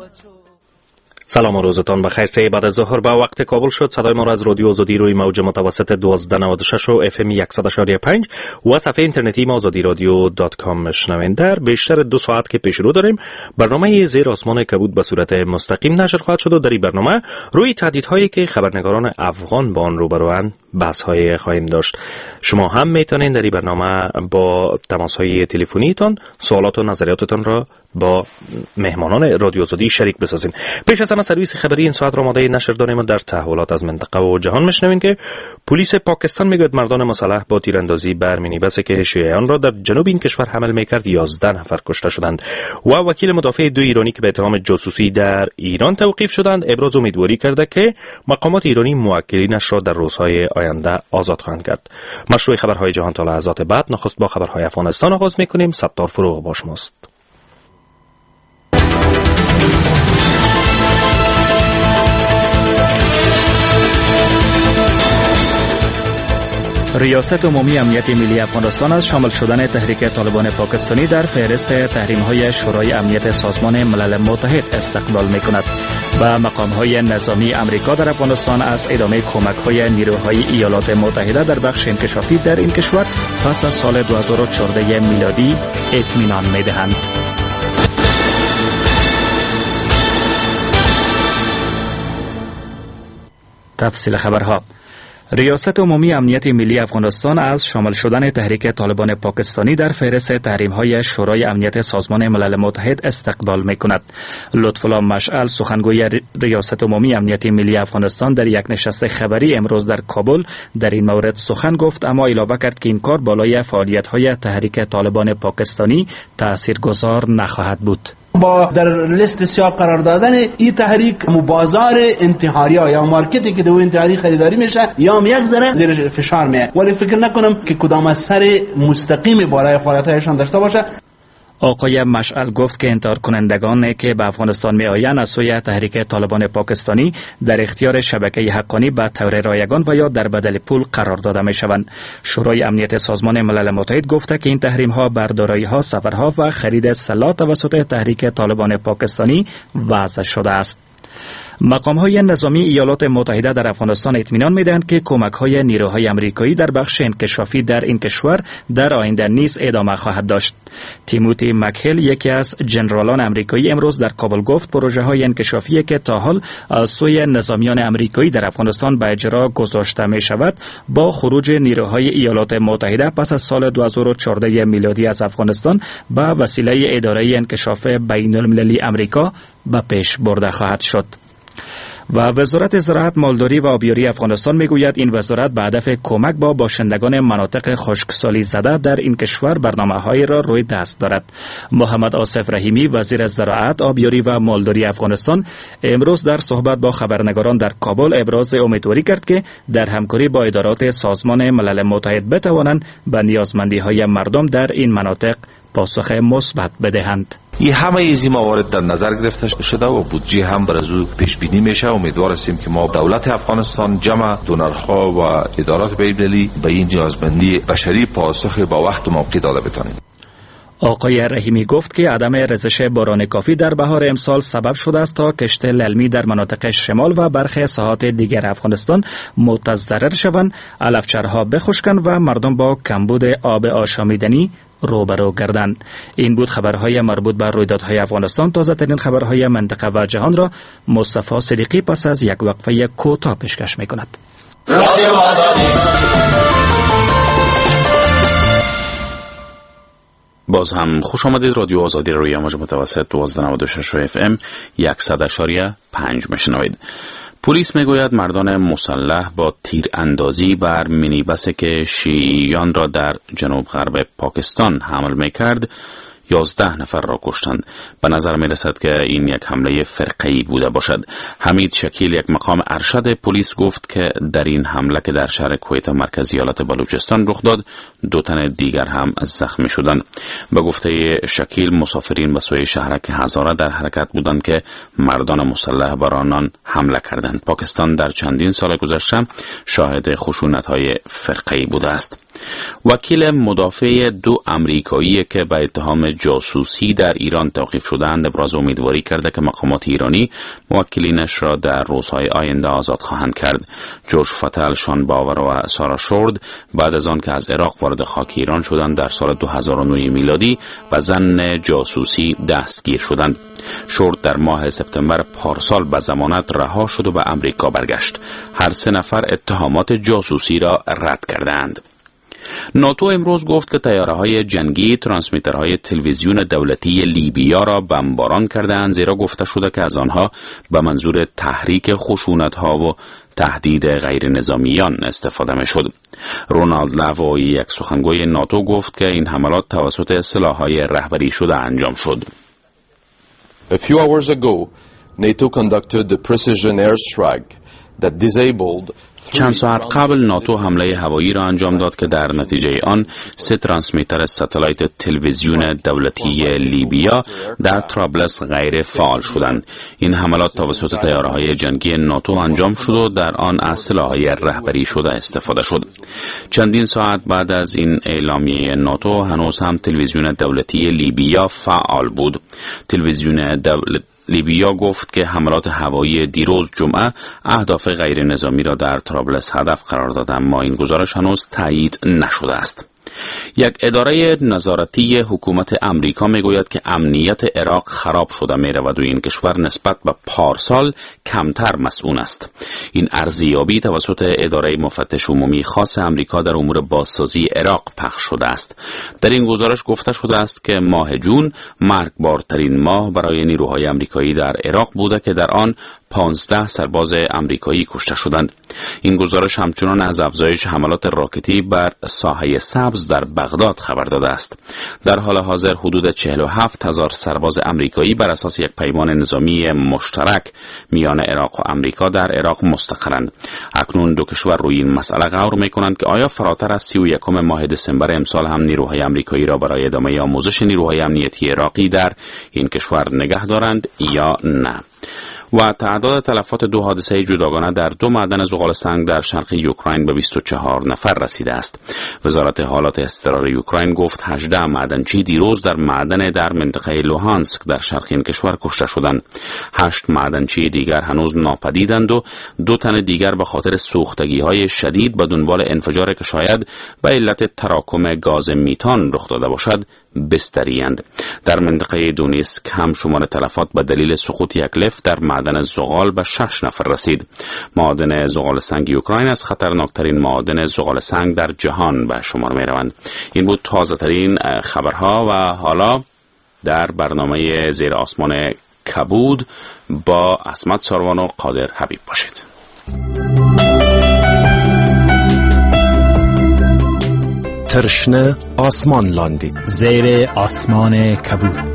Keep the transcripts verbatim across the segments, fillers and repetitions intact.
سلام و روزتان بخیر. سه بعد از ظهر به وقت کابل شد. صدای ما را از رادیو آزادی روی موج متوسط دوازده نود و شش و اف ام صد و پنج و صفحه اینترنتی ما آزادی رادیو دات کام میشنوین. در بیشتر دو ساعت که پیش رو داریم برنامه زیر آسمان کبود به صورت مستقیم نشر خواهد شد و در این برنامه روی تهدیدهایی که خبرنگاران افغان با آن روبروان بحث های خواهیم داشت. شما هم میتونین در این برنامه با تماس های تلفنیتان سوالات و نظریاتتان را با مهمانان رادیو آزادی شریک بسازین. پیش از همه سرویس خبری این ساعت را آماده نشر داریم و در تحولات از منطقه و جهان میشنوین که پلیس پاکستان میگوید مردان مسلح با تیراندازی بر مینیبس که شیعیان را در جنوب این کشور حمل میکرد یازده نفر کشته شدند و وکیل مدافع دو ایرانی که به اتهام جاسوسی در ایران توقیف شدند ابراز امیدواری کرده که مقامات ایرانی موکلینش را در روزهای آینده آزاد خواهند کرد. مشروع خبرهای جهان تا لحظات بعد نخست با خبرهای افغانستان آغاز میکنیم. ستار فروغ با شماست. ریاست عمومی امنیت ملی افغانستان از شامل شدن تحریک طالبان پاکستانی در فهرست تحریم‌های شورای امنیت سازمان ملل متحد استقبال می‌کند و مقام‌های نظامی آمریکا در افغانستان از ادامه کمک‌های نیروهای ایالات متحده در بخش انکشافی در این کشور پس از سال دو هزار و چهارده میلادی اطمینان می‌دهند. تفصیل خبرها. ریاست عمومی امنیت ملی افغانستان از شامل شدن تحریک طالبان پاکستانی در فهرست تحریم‌های شورای امنیت سازمان ملل متحد استقبال می‌کند. لطف‌الله مشعل سخنگوی ریاست عمومی امنیت ملی افغانستان در یک نشست خبری امروز در کابل در این مورد سخن گفت، اما علاوه کرد که این کار بالای فعالیت‌های تحریک طالبان پاکستانی تاثیرگذار نخواهد بود. با در لیست سیاه قرار دادن این تحریک بازار انتحاری ها یا مارکتی که دو انتحاری خریداری میشه یا یک ذره زیر فشار میه، ولی فکر نکنم که کدام از سر مستقیم بالای فعالیت‌هایشان داشته باشه. آقای مشعل گفت که انتحار کنندگان که به افغانستان می آیند از سوی تحریک طالبان پاکستانی در اختیار شبکه حقانی به طور رایگان و یا در بدل پول قرار داده می شوند. شورای امنیت سازمان ملل متحد گفته که این تحریم ها بر دارایی ها، سفرها و خرید سلاح توسط تحریک طالبان پاکستانی وضع شده است. مقام‌های نظامی ایالات متحده در افغانستان اطمینان می‌دهند که کمک‌های نیروهای آمریکایی در بخش انکشافی در این کشور در آینده نیز ادامه خواهد داشت. تیموتی مکهل، یکی از جنرالان آمریکایی، امروز در کابل گفت پروژه‌های انکشافی که تا حال از سوی نظامیان آمریکایی در افغانستان به اجرا گذاشته می‌شود با خروج نیروهای ایالات متحده پس از سال دو هزار و چهارده میلادی از افغانستان به وسیله اداره انکشاف بین‌المللی آمریکا به پیش برده خواهد شد. و وزارت زراعت، مالداری و آبیاری افغانستان میگوید این وزارت به هدف کمک با باشندگان مناطق خشکسالی زده در این کشور برنامه‌هایی را روی دست دارد. محمد آصف رحیمی، وزیر زراعت، آبیاری و مالداری افغانستان، امروز در صحبت با خبرنگاران در کابل ابراز امیدواری کرد که در همکاری با ادارات سازمان ملل متحد بتوانند به نیازمندی‌های مردم در این مناطق پاسخ مثبت بدهند. این همه از این موارد در نظر گرفته شده و بودجه هم بر از او پیش بینی میشه. امیدوار هستیم که ما دولت افغانستان، جمع دونرها و ادارات بین‌المللی به این نیازمندی بشری پاسخ با وقت و موقع داده بتانیم. آقای رحیمی گفت که عدم رسش باران کافی در بهار امسال سبب شده است تا کشت للمی در مناطق شمال و برخی ساحات دیگر افغانستان متضرر شوند، علفچرها بخشکند و مردم با کمبود آب آشامیدنی روبرو گردند. این بود خبرهای مربوط به رویدادهای افغانستان. تازه ترین خبرهای منطقه و جهان را مصطفی صدیقی پس از یک وقفه کوتاه پیشکش می‌کند. باز هم خوش آمدید. رادیو آزادی روی موج متوسط دوازده نود و شش اف ام صد و پنج میشنوید. پلیس میگوید مردان مسلح با تیر اندازی بر مینیبس که شیعیان را در جنوب غرب پاکستان حمل میکرد یازده نفر را کشتند. به نظر می رسد که این یک حمله فرقه‌ای بوده باشد. حمید شکیل، یک مقام ارشد پلیس، گفت که در این حمله که در شهر کویت مرکزی ایالت بلوچستان رخ داد، دو تن دیگر هم زخمی شدند. به گفته شکیل، مسافرین به سوی شهرک هزاره در حرکت بودند که مردان مسلح بر آنان حمله کردند. پاکستان در چندین سال گذشته شاهد خشونت‌های فرقه‌ای بوده است. وکیل مدافع دو امریکایی که به اتهام جاسوسی در ایران توقیف شدند ابراز امیدواری کرده که مقامات ایرانی موکلینش را در روزهای آینده آزاد خواهند کرد. جوش فتل، شان باور و سارا شورد بعد از آن که از عراق وارد خاک ایران شدند در سال دو هزار و نه میلادی و ضمن جاسوسی دستگیر شدند. شورد در ماه سپتامبر پارسال به ضمانت رها شد و به امریکا برگشت. هر سه نفر اتهامات جاسوسی را رد کردند. ناتو امروز گفت که طیاره‌های جنگی ترانسمیترهای تلویزیون دولتی لیبیا را بمباران کردند، زیرا گفته شده که از آنها به منظور تحریک خشونت‌ها و تهدید غیر نظامیان استفاده می‌شد. رونالد لاو، یک سخنگوی ناتو، گفت که این حملات توسط سلاح‌های رهبری شده انجام شد. A few hours ago, NATO conducted the precision airstrike that disabled چند ساعت قبل ناتو حمله هوایی را انجام داد که در نتیجه آن سه ترانسمیتر ستلایت تلویزیون دولتی لیبیا در طرابلس غیر فعال شدند. این حملات توسط طیاره‌های جنگی ناتو انجام شد و در آن از سلاح‌های رهبری شده استفاده شد. چندین ساعت بعد از این اعلامیه ناتو هنوز هم تلویزیون دولتی لیبیا فعال بود. تلویزیون دولت لیبیا گفت که حملات هوایی دیروز جمعه اهداف غیر نظامی را در طرابلس هدف قرار داد، اما این گزارش هنوز تایید نشده است. یک اداره نظارتی حکومت امریکا میگوید که امنیت عراق خراب شده میرود و این کشور نسبت به پارسال کمتر مسئول است. این ارزیابی توسط اداره مفتش عمومی خاص امریکا در امور بازسازی عراق پخش شده است. در این گزارش گفته شده است که ماه جون مرگبارترین ماه برای نیروهای امریکایی در عراق بوده که در آن پانزده سرباز امریکایی کشته شدند. این گزارش همچنان از افزایش حملات راکتی بر ساحه سبز در بغداد خبر داده است. در حال حاضر حدود چهل و هفت هزار سرباز امریکایی بر اساس یک پیمان نظامی مشترک میان عراق و امریکا در عراق مستقرند. اکنون دو کشور روی این مسئله غور میکنند که آیا فراتر از سی و یکم ماه دسامبر امسال هم نیروهای امریکایی را برای ادامه آموزش نیروهای امنیتی عراقی در این کشور نگه دارند یا نه. و تعداد تلفات دو حادثه جداگانه در دو معدن زغال سنگ در شرق اوکراین به بیست و چهار نفر رسیده است. وزارت حالات اضطراری اوکراین گفت هجده معدنچی دیروز در معدن در منطقه لوهانسک در شرق این کشور کشته شدند. هشت معدنچی دیگر هنوز ناپدیدند و دو تن دیگر به خاطر سوختگی‌های شدید به دنبال انفجار که شاید به علت تراکم گاز میتان رخ داده باشد بستریند. در منطقه دونیسک هم شمار تلفات به دلیل سقوط یک لفت در معدن زغال به شش نفر رسید. معادن زغال سنگ اوکراین از خطرناکترین معادن زغال سنگ در جهان به شمار می روند. این بود تازه ترین خبرها و حالا در برنامه زیر آسمان کبود با عصمت ساروان و قادر حبیب باشید. ترشنه آسمان لاندی زیر آسمان کبود.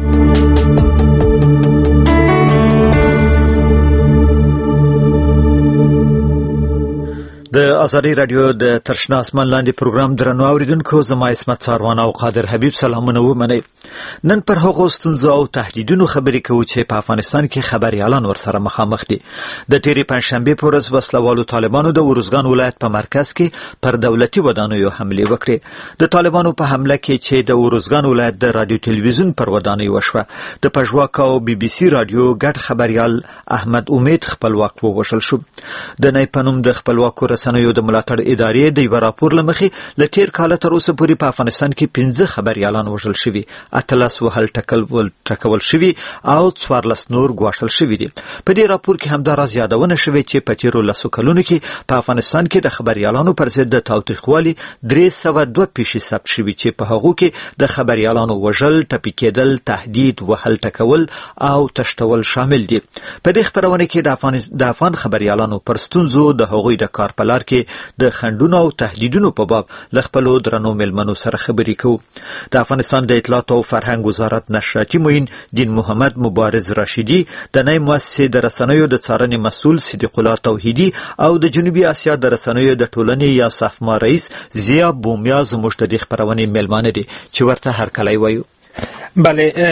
د ازادي رادیو د ترشنا اسمان لاندې پروګرام درنو اوریدونکو، زما اسمت ساروان او قادر حبیب سلامونه ومنئ. نن پر هغو ستونزو او تهدیدونو خبرې کوو چې په افغانستان کې خبريالان ورسره مخامخ دي. د تیرې پنځشنبې په ورځ وسلوالو طالبانو د ورزګان ولایت په مرکز کې پر دولتي ودانیو حمله وکړه. د طالبانو په حمله کې چې د ورزګان ولایت د رادیو تلویزیون پر ودانۍ وشوه، د پژواک او بي بي سي رادیو ګډ خبريال احمد امید خپلواک ووژل شو. د نه پنوم د خپلواکو رسنیو د ملاتړ ادارې د یو راپور لمخې ل تیر کال تر اوسه پورې په افغانستان کې پنځه خبريالان وژل شوي، اتلس وهل ټکل ول ټکول شوي او څوارلس نور ګواښل شوي دي. په دې راپور کې همداراز یادونه شوې چې په تیرو لسو کلونو کې په افغانستان کې د خبريالانو پر ضد د تاوتریخوالي درې سوه دوه پیښې ثبت شوي چې په هغو کې د خبريالانو وژل، ټپي کېدل، تهدید، وهل ټکول او تشتول شامل دي. په دې خبرونه کې د افغان د افغان خبريالانو پر ستونزو د هغوی د کار په لار کې د خندونو او تهدیدونو په باب ل خپلو درنو ملمنو سره خبرې کوو. د افغانستان د اطلاعات او فرهنګ وزارت نشراتي معین دین محمد مبارز راشدی، د نای مؤسسې د رسنیو د څارنې مسؤل صدیق الله توحیدی او د جنوبي اسیا د رسنیو د ټولنې یا صفما رئیس زیا بومیا زموږ د خبرونې ملمانه دي چې ورته هر کله وایو. بله،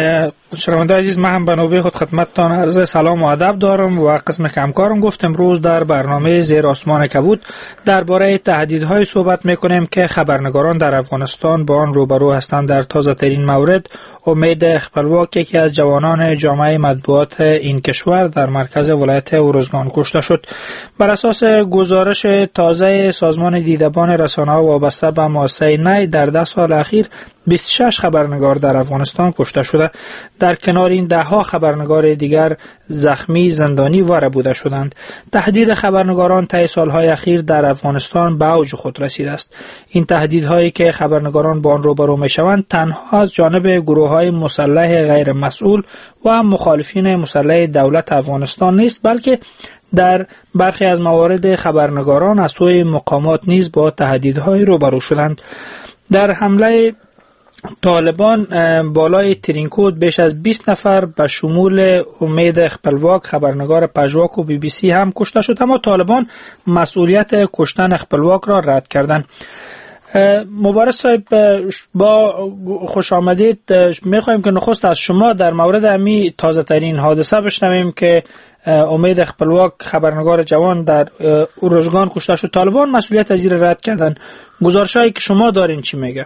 شنونده عزیز، من هم به نوبه خود خدمتتان عرض سلام و ادب دارم و قسم که همکارم گفت امروز در برنامه زیر آسمان کبود درباره تهدیدهای صحبت میکنیم که خبرنگاران در افغانستان با آن روبرو هستند. در تازه ترین مورد امید خپلواک، یکی از جوانان جامعه مطبوعات این کشور، در مرکز ولایت ارزگان کشته شد. بر اساس گزارش تازه سازمان دیدبان رسانه‌ها وابسته به مؤسسه نی، در ده سال اخیر بیست و شش خبرنگار در افغانستان کشته شده. در کنار این ده ها خبرنگار دیگر زخمی، زندانی و ربوده شدند. تهدید خبرنگاران طی سالهای اخیر در افغانستان به اوج خود رسیده است. این تهدیدهایی که خبرنگاران با آن روبرو میشوند تنها از جانب گروه‌های مسلح غیر مسئول و مخالفین مسلح دولت افغانستان نیست، بلکه در برخی از موارد خبرنگاران از سوی مقامات نیز با تهدیدهای روبرو شدند. در حمله طالبان بالای ترینکود بیش از بیست نفر به شمول امید خپلواک، خبرنگار پژواک و بی بی سی هم کشته شد، اما طالبان مسئولیت کشتن خپلواک را رد کردند. مبارز صاحب، با خوش آمدید. میخواهیم که نخست از شما در مورد امی تازه ترین حادثه بشنویم که امید خپلواک، خبرنگار جوان، در ارزگان کشته شد. طالبان مسئولیت از زیر رد کردن. گزارشایی که شما دارین چی میگه؟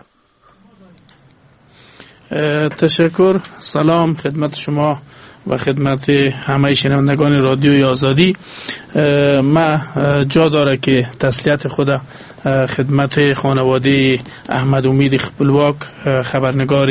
تشکر. سلام خدمت شما و خدمت همه شنوندگان رادیوی آزادی. ما جا داره که تسلیت خود خدمت خانواده احمد امید خپلواک، خبرنگار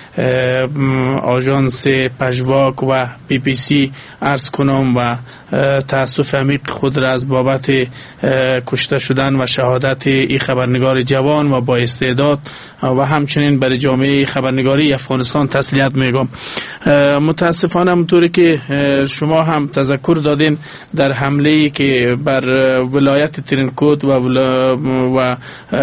آژانس پژواک و بی بی سی عرض کنم و تأسف عمیق خود را از بابت کشته شدن و شهادت این خبرنگار جوان و با استعداد و همچنین برای جامعه خبرنگاری افغانستان تسلیت میگم. متاسفانه همونطوری که شما هم تذکر دادین، در حمله‌ای که بر ولایت ترینکود و و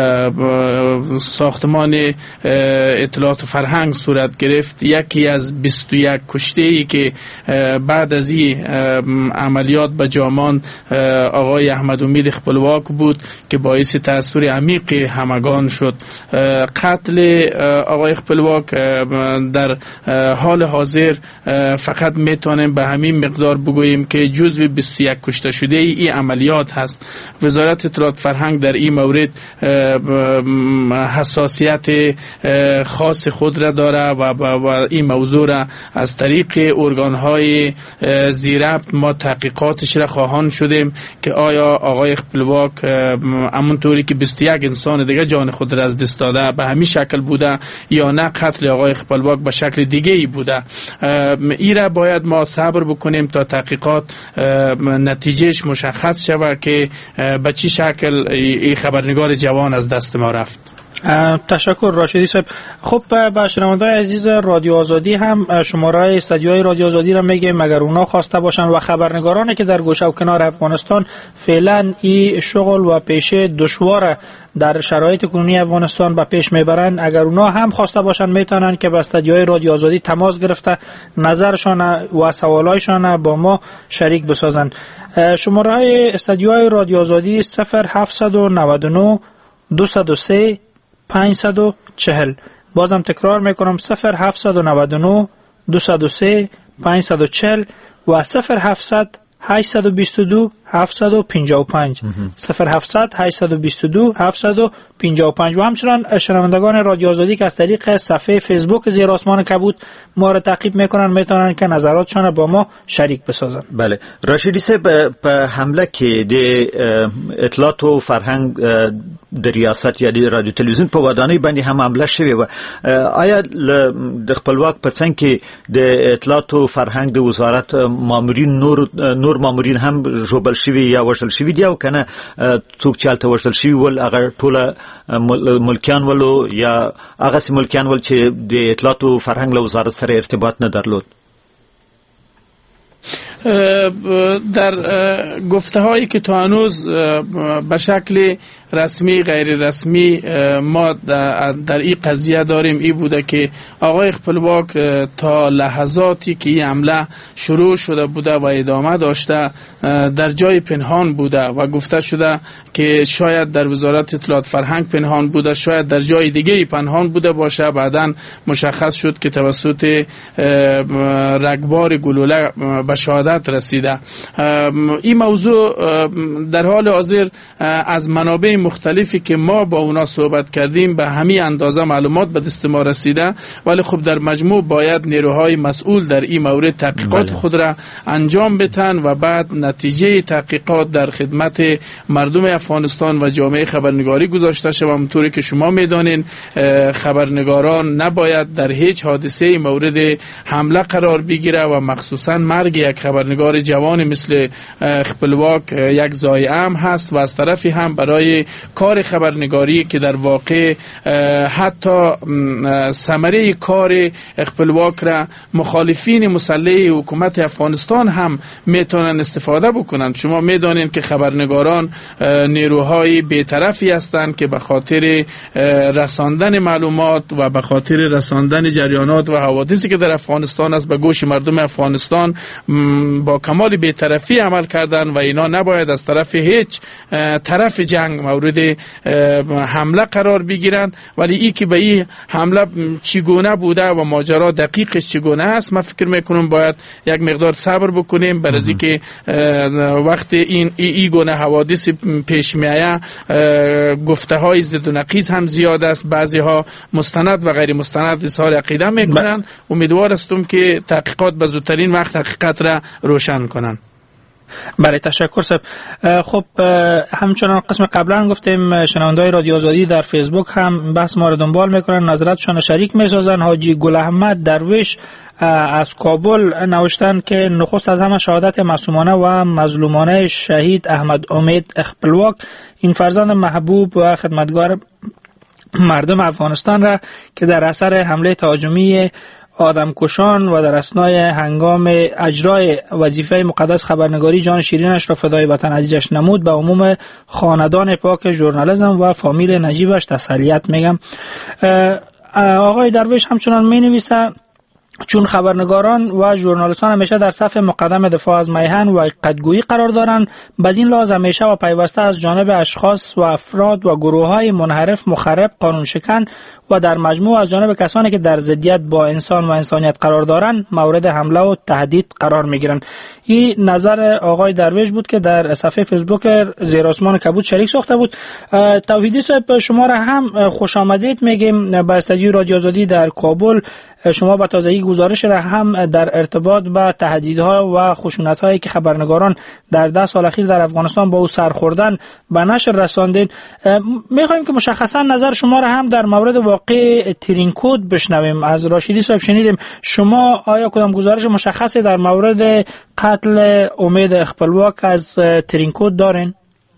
ساختمان اطلاعات فرهنگ صورت گرفت، یکی از بیست و یک کشته‌ای که بعد از این عملیات به جامان آقای احمد امید خپلواک بود که باعث تأثیر عمیق همگان شد. قتل آقای خپلواک در حال حاضر فقط میتونیم به همین مقدار بگوییم که جزو بیست و یک کشته شده این عملیات هست. وزارت اطلاعات فرهنگ در این مورد حساسیت خاص خود را داره و, و این موضوع را از طریق ارگان‌های زیربط ما تحقیقاتش را خواهان شدیم که آیا آقای خپلواک همونطوری که بیست و یک انسان دیگه جان خود را از دست داده به همین شکل بوده یا نه قتل آقای خپلواک به شکل دیگه ای بوده. این را باید ما صبر بکنیم تا تحقیقات نتیجهش مشخص شود که به چه شکل این خبرنگار جوان از دست ما رفت. تشکر راشدی صاحب. خب به شنوندگان عزیز رادیو آزادی هم شماره استودیوی رادیو آزادی را میگیم اگر اونا خواسته باشن و خبرنگارانی که در گوشه و کنار افغانستان فعلا این شغل و پیشه دشوار در شرایط کنونی افغانستان به پیش میبرن، اگر اونا هم خواسته باشن میتونن که به استودیوی رادیو آزادی تماس گرفته نظرشان و سوالایشان با ما شریک بسازن. شماره های استودیوی رادیو آزادی صفر هفت نه نه دو صفر سه پانصد و چهل. بازم تکرار میکنم صفر هفت نه نه دو صفر سه پانصد و چهل و صفر هفتصد هشتصد و بیست و دو هفتصد و پنجاه و پنج صفر هفتصد هشتصد و بیست و دو هفتصد و پنجاه و پنج. و همچنان شنوندگان رادیو آزادی که از طریق صفحه فیسبوک زیر آسمان کبود ما را تعقیب میکنن میتونن که نظراتشان با ما شریک بسازن. بله راشدی صاحب، په حمله کې د اطلاعات او فرهنګ د ریاست یا د رادیو تلویزیون په ودانۍ باندې هم حمله شوې و. آیا د خپلواک په څنګ کې د اطلاعات او فرهنګ د وزارت مامورین نور نور مامورین هم ژوبل شوي یا وژل شوي دي او کنه څوک چې هلته وژل شوي ول هغه ټوله ملکیان ولو یا هغه سي ملکیان ول چې د اطلاعات او فرهنګ له وزارت سره ارتباط نه درلود؟ در گفته هایی که تا هنوز به شکل رسمی غیر رسمی ما در این قضیه داریم این بوده که آقای خپلواک تا لحظاتی که این حمله شروع شده بوده و ادامه داشته در جای پنهان بوده و گفته شده که شاید در وزارت اطلاعات فرهنگ پنهان بوده، شاید در جای دیگه پنهان بوده باشه. بعداً مشخص شد که توسط رگبار گلوله به شهادت رسیده. این موضوع در حال حاضر از منابع مختلفی که ما با اونا صحبت کردیم به همین اندازه معلومات به دست ما رسیده، ولی خب در مجموع باید نیروهای مسئول در این مورد تحقیقات بله. خود را انجام بدن و بعد نتیجه تحقیقات در خدمت مردم افغانستان و جامعه خبرنگاری گذاشته شود. همونطوری که شما میدانین خبرنگاران نباید در هیچ حادثه مورد حمله قرار بگیره و مخصوصا مرگ یک خبرنگار جوان مثل خپلواک یک ضایعه هم هست و از طرفی هم برای کار خبرنگاری که در واقع حتی ثمره کار خپلواک را مخالفین مسلح حکومت افغانستان هم میتونن استفاده بکنن. شما میدانین که خبرنگاران نیروهای بی‌طرفی هستند که به خاطر رساندن معلومات و به خاطر رساندن جریانات و حوادثی که در افغانستان است به گوش مردم افغانستان با کمال بی‌طرفی عمل کردن و اینا نباید از طرف هیچ طرف جنگ مورد حمله قرار بگیرن. ولی ای که به این حمله چگونه بوده و ماجرا دقیقش چگونه است من فکر میکنم باید یک مقدار صبر بکنیم، برای اینکه وقت این ای گونه حوادث پیش میآید گفته های ضد و نقیض هم زیاد است، بعضی ها مستند و غیر مستند اظهار عقیده میکنن. امیدوار هستم که تحقیقات به زودترین وقت حقیقت را روشن کنن. بله تشکر صاحب. خب همچنان قسم قبلا گفتیم شنوندای رادیو آزادی در فیسبوک هم بحث ما رو دنبال میکنن، نظراتشان شریک میسازن. حاجی گل احمد درویش از کابل نوشتن که نخست از همه شهادت معصومانه و مظلومانه شهید احمد امید خپلواک، این فرزند محبوب و خدمتگار مردم افغانستان را که در اثر حمله تهاجمی آدمکشان و در اثنای هنگام اجرای وظیفه مقدس خبرنگاری جان شیرینش را فدای وطن عزیزش نمود، به عموم خاندان پاک ژورنالیسم و فامیل نجیبش تسلیت میگم. آقای درویش همچنان می نویسه چون خبرنگاران و ژورنالیستان همیشه در صف مقدم دفاع از میهن و قدگویی قرار دارند، بدین لحاظ همیشه و پیوسته از جانب اشخاص و افراد و گروه‌های منحرف، مخرب، قانون شکن و در مجموع از جانب کسانی که در ضدیت با انسان و انسانیت قرار دارند مورد حمله و تهدید قرار میگیرند. این نظر آقای درویش بود که در صفحه فیسبوک زیر آسمان کبود شریک ساخته بود. توحیدی صاحب شما را هم خوش آمدید میگیم به استودیو رادیو آزادی در کابل. شما با تازگی گزارش را هم در ارتباط با تهدیدها و خشونت‌هایی که خبرنگاران در ده سال اخیر در افغانستان با او سر خوردن به نشر رساندین. می‌خوایم که مشخصا نظر شما را هم در مورد واقع ترینکود بشنویم. از راشدی صاحب شنیدیم، شما آیا کدام گزارش مشخصی در مورد قتل امید خپلواک از ترینکود دارین؟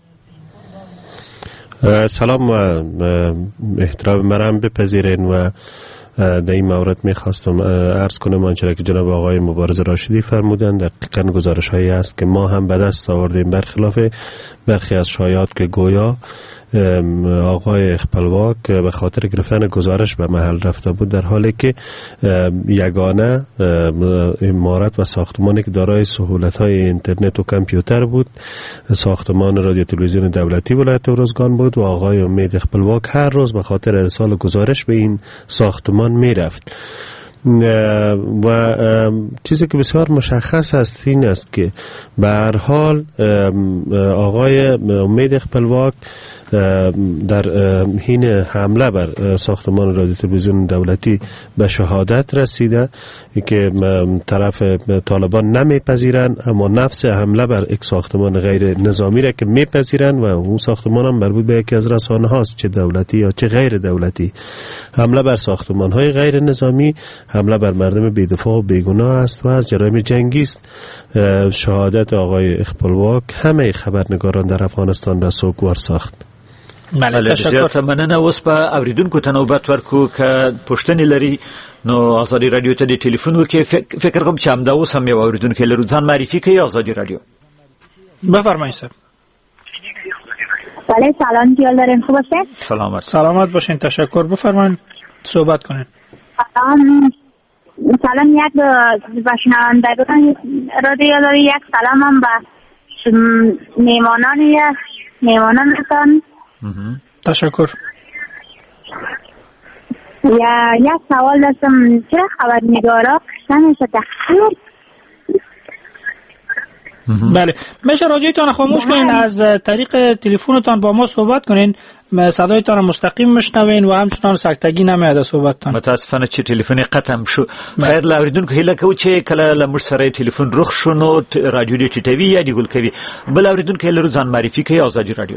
سلام و احترام مرام بپذیرین و در این مورد میخواستم عرض کنم آنچه که جناب آقای مبارز راشدی فرمودند دقیقاً گزارش هایی است که ما هم به دست آوردیم، برخلاف برخی از شایعات که گویا آقای خپلواک به خاطر گرفتن گزارش به محل رفته بود، در حالی که یگانه عمارت و ساختمانی که دارای سهولت‌های اینترنت و کامپیوتر بود ساختمان رادیو تلویزیون دولتی ولایت ارزگان بود و آقای امید خپلواک هر روز به خاطر ارسال گزارش به این ساختمان میرفت. و چیزی که بسیار مشخص است این است که به هر حال آقای امید خپلواک در حین حمله بر ساختمان رادیو تلویزیون دولتی به شهادت رسیده که طرف طالبان نمیپذیرن، اما نفس حمله بر یک ساختمان غیر نظامی را که میپذیرن و اون ساختمان هم مربوط به یکی از رسانه هاست، چه دولتی یا چه غیر دولتی. حمله بر ساختمان های غیر نظامی حمله بر مردم بی‌دفاع و بیگناه است و از جرایم جنگی است. شهادت آقای خپلواک همه خبرنگاران در افغانستان را سوگوار ساخت. بله تشکر. مننه. اوس په اوریدونکو ته نوبت ورکو که پوښتنې لري نو آزادی رادیو ته د ټلیفون وکړي. فکر کوم چې همدا اوس هم یو اوریدونکی لرو، ځان معرفي کوي. آزادی رادیو بفرمایئ. بله سلام دیال دارین، خوب هستین؟ سلامت سلامت باشین، تشکر. بفرمایید صحبت کنین. سلام سلام یک به شنوندگان رادیو داری، یک سلام هم به میمانان میمانان میکنم. تشکر. یا یک سوال داشتم، چرا خبرنگارا همیشه تخیر؟ بله، میشه رادیوتان خاموش کنین، از طریق تلفنتان با ما صحبت کنین، صدایتان مستقیم میشنوین و همچنان سکتگی نمیاد صحبتتان. متاسفانه چې ټلیفون قطم شو. خیر لاوریدونکو هیله کوو چې کله له موږ سره ټلیفون رخ شو نو رادیو دې ټیټوي یا دې ګل کوي. بل اوریدونکو هیله رو ځان معرفي کوي. آزادي رادیو.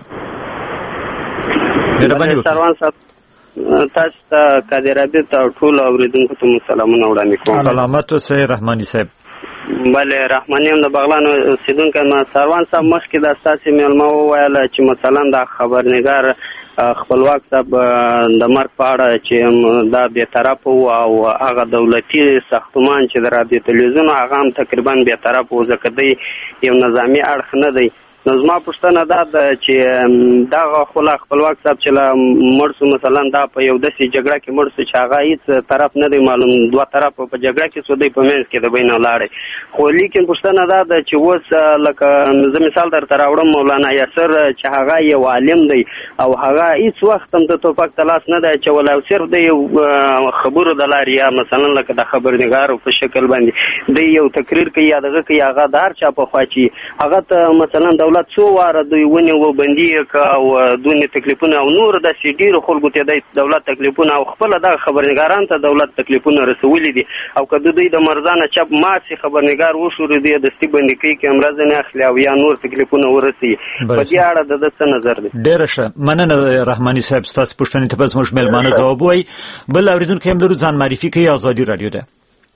مهرباني وکړئ. تاسو ته قادر عبید او ټول اوریدونکو ته سلامونه وړاندې کوم. سلامت اوسئ رحماني صاحب. بله رحماني هم د بغلان اوسیدونکی یم. سروان صاحب مخکې د ستاسې میلمه وویل چې مثلا د خبرنګار خپلواک صاحب د مرګ په اړه چې دا بېطرفه و او هغه دولتي ساختمان چې د رادیو تلویزیون هغه هم تقریبا بېطرفه و، ځکه دی یو نظامي اړخ نه دی. نو زما پوښتنه دا ده چې دغه خو لا خپلواک صاحب چې له مړ شو مثلا دا په یو داسې جګړه کې مړ شو چې هغه هېڅ طرف نه دی معلوم، دوه طرفه په جګړه کې شو، دی په منځ کې د بین ولاړی. خو لیکن پوښتنه دا ده چې اوس لکه زه مثال درته راوړم، مولانا یاسر چې هغه یو عالم دی او هغه هېڅ وخت هم د ټوپک ته لاس نه دی اچولی او صرف د یو خبرو د لارې یا مثلا لکه د خبرنګارو په شکل باندې دی یو تقریر کوي یا دغه کوي، هغه د هر چا په خوا چې هغه ته مثلا دولت څو واره دوی ونیو بندي یې او دونې تکلیفونه او نور داسې ډېرو خلکو ته د دولت تکلیفونه او خپله دغه خبرنګارانو ته دولت تکلیفونه رسولي دي، او که د دوی د مرزانه چپ ماسې خبرنګار وشوري دی دستي بندي کوي کې امراض نه اخلي او یا نور تکلیفونه ورسوي. په دې اړه د ده څه نظر دی؟ ډېره ښه مننه رحماني صاحب، ستاسې پوښتنې ته به زموږ میلمانه ځواب ووایي. بل اورېدونکی هم لرو، ځان معرفي کوي. آزادي راډیو ده.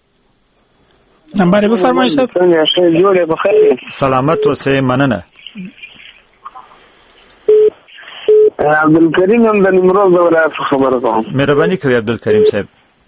نمبر بفرمایئ صاحب. جوړې بخیر. سلامت اوسئ. مننه. عبدالکریم هم د نیمروز د ولایت خبره کوم. مهرباني کوي عبدالکریم صاحب.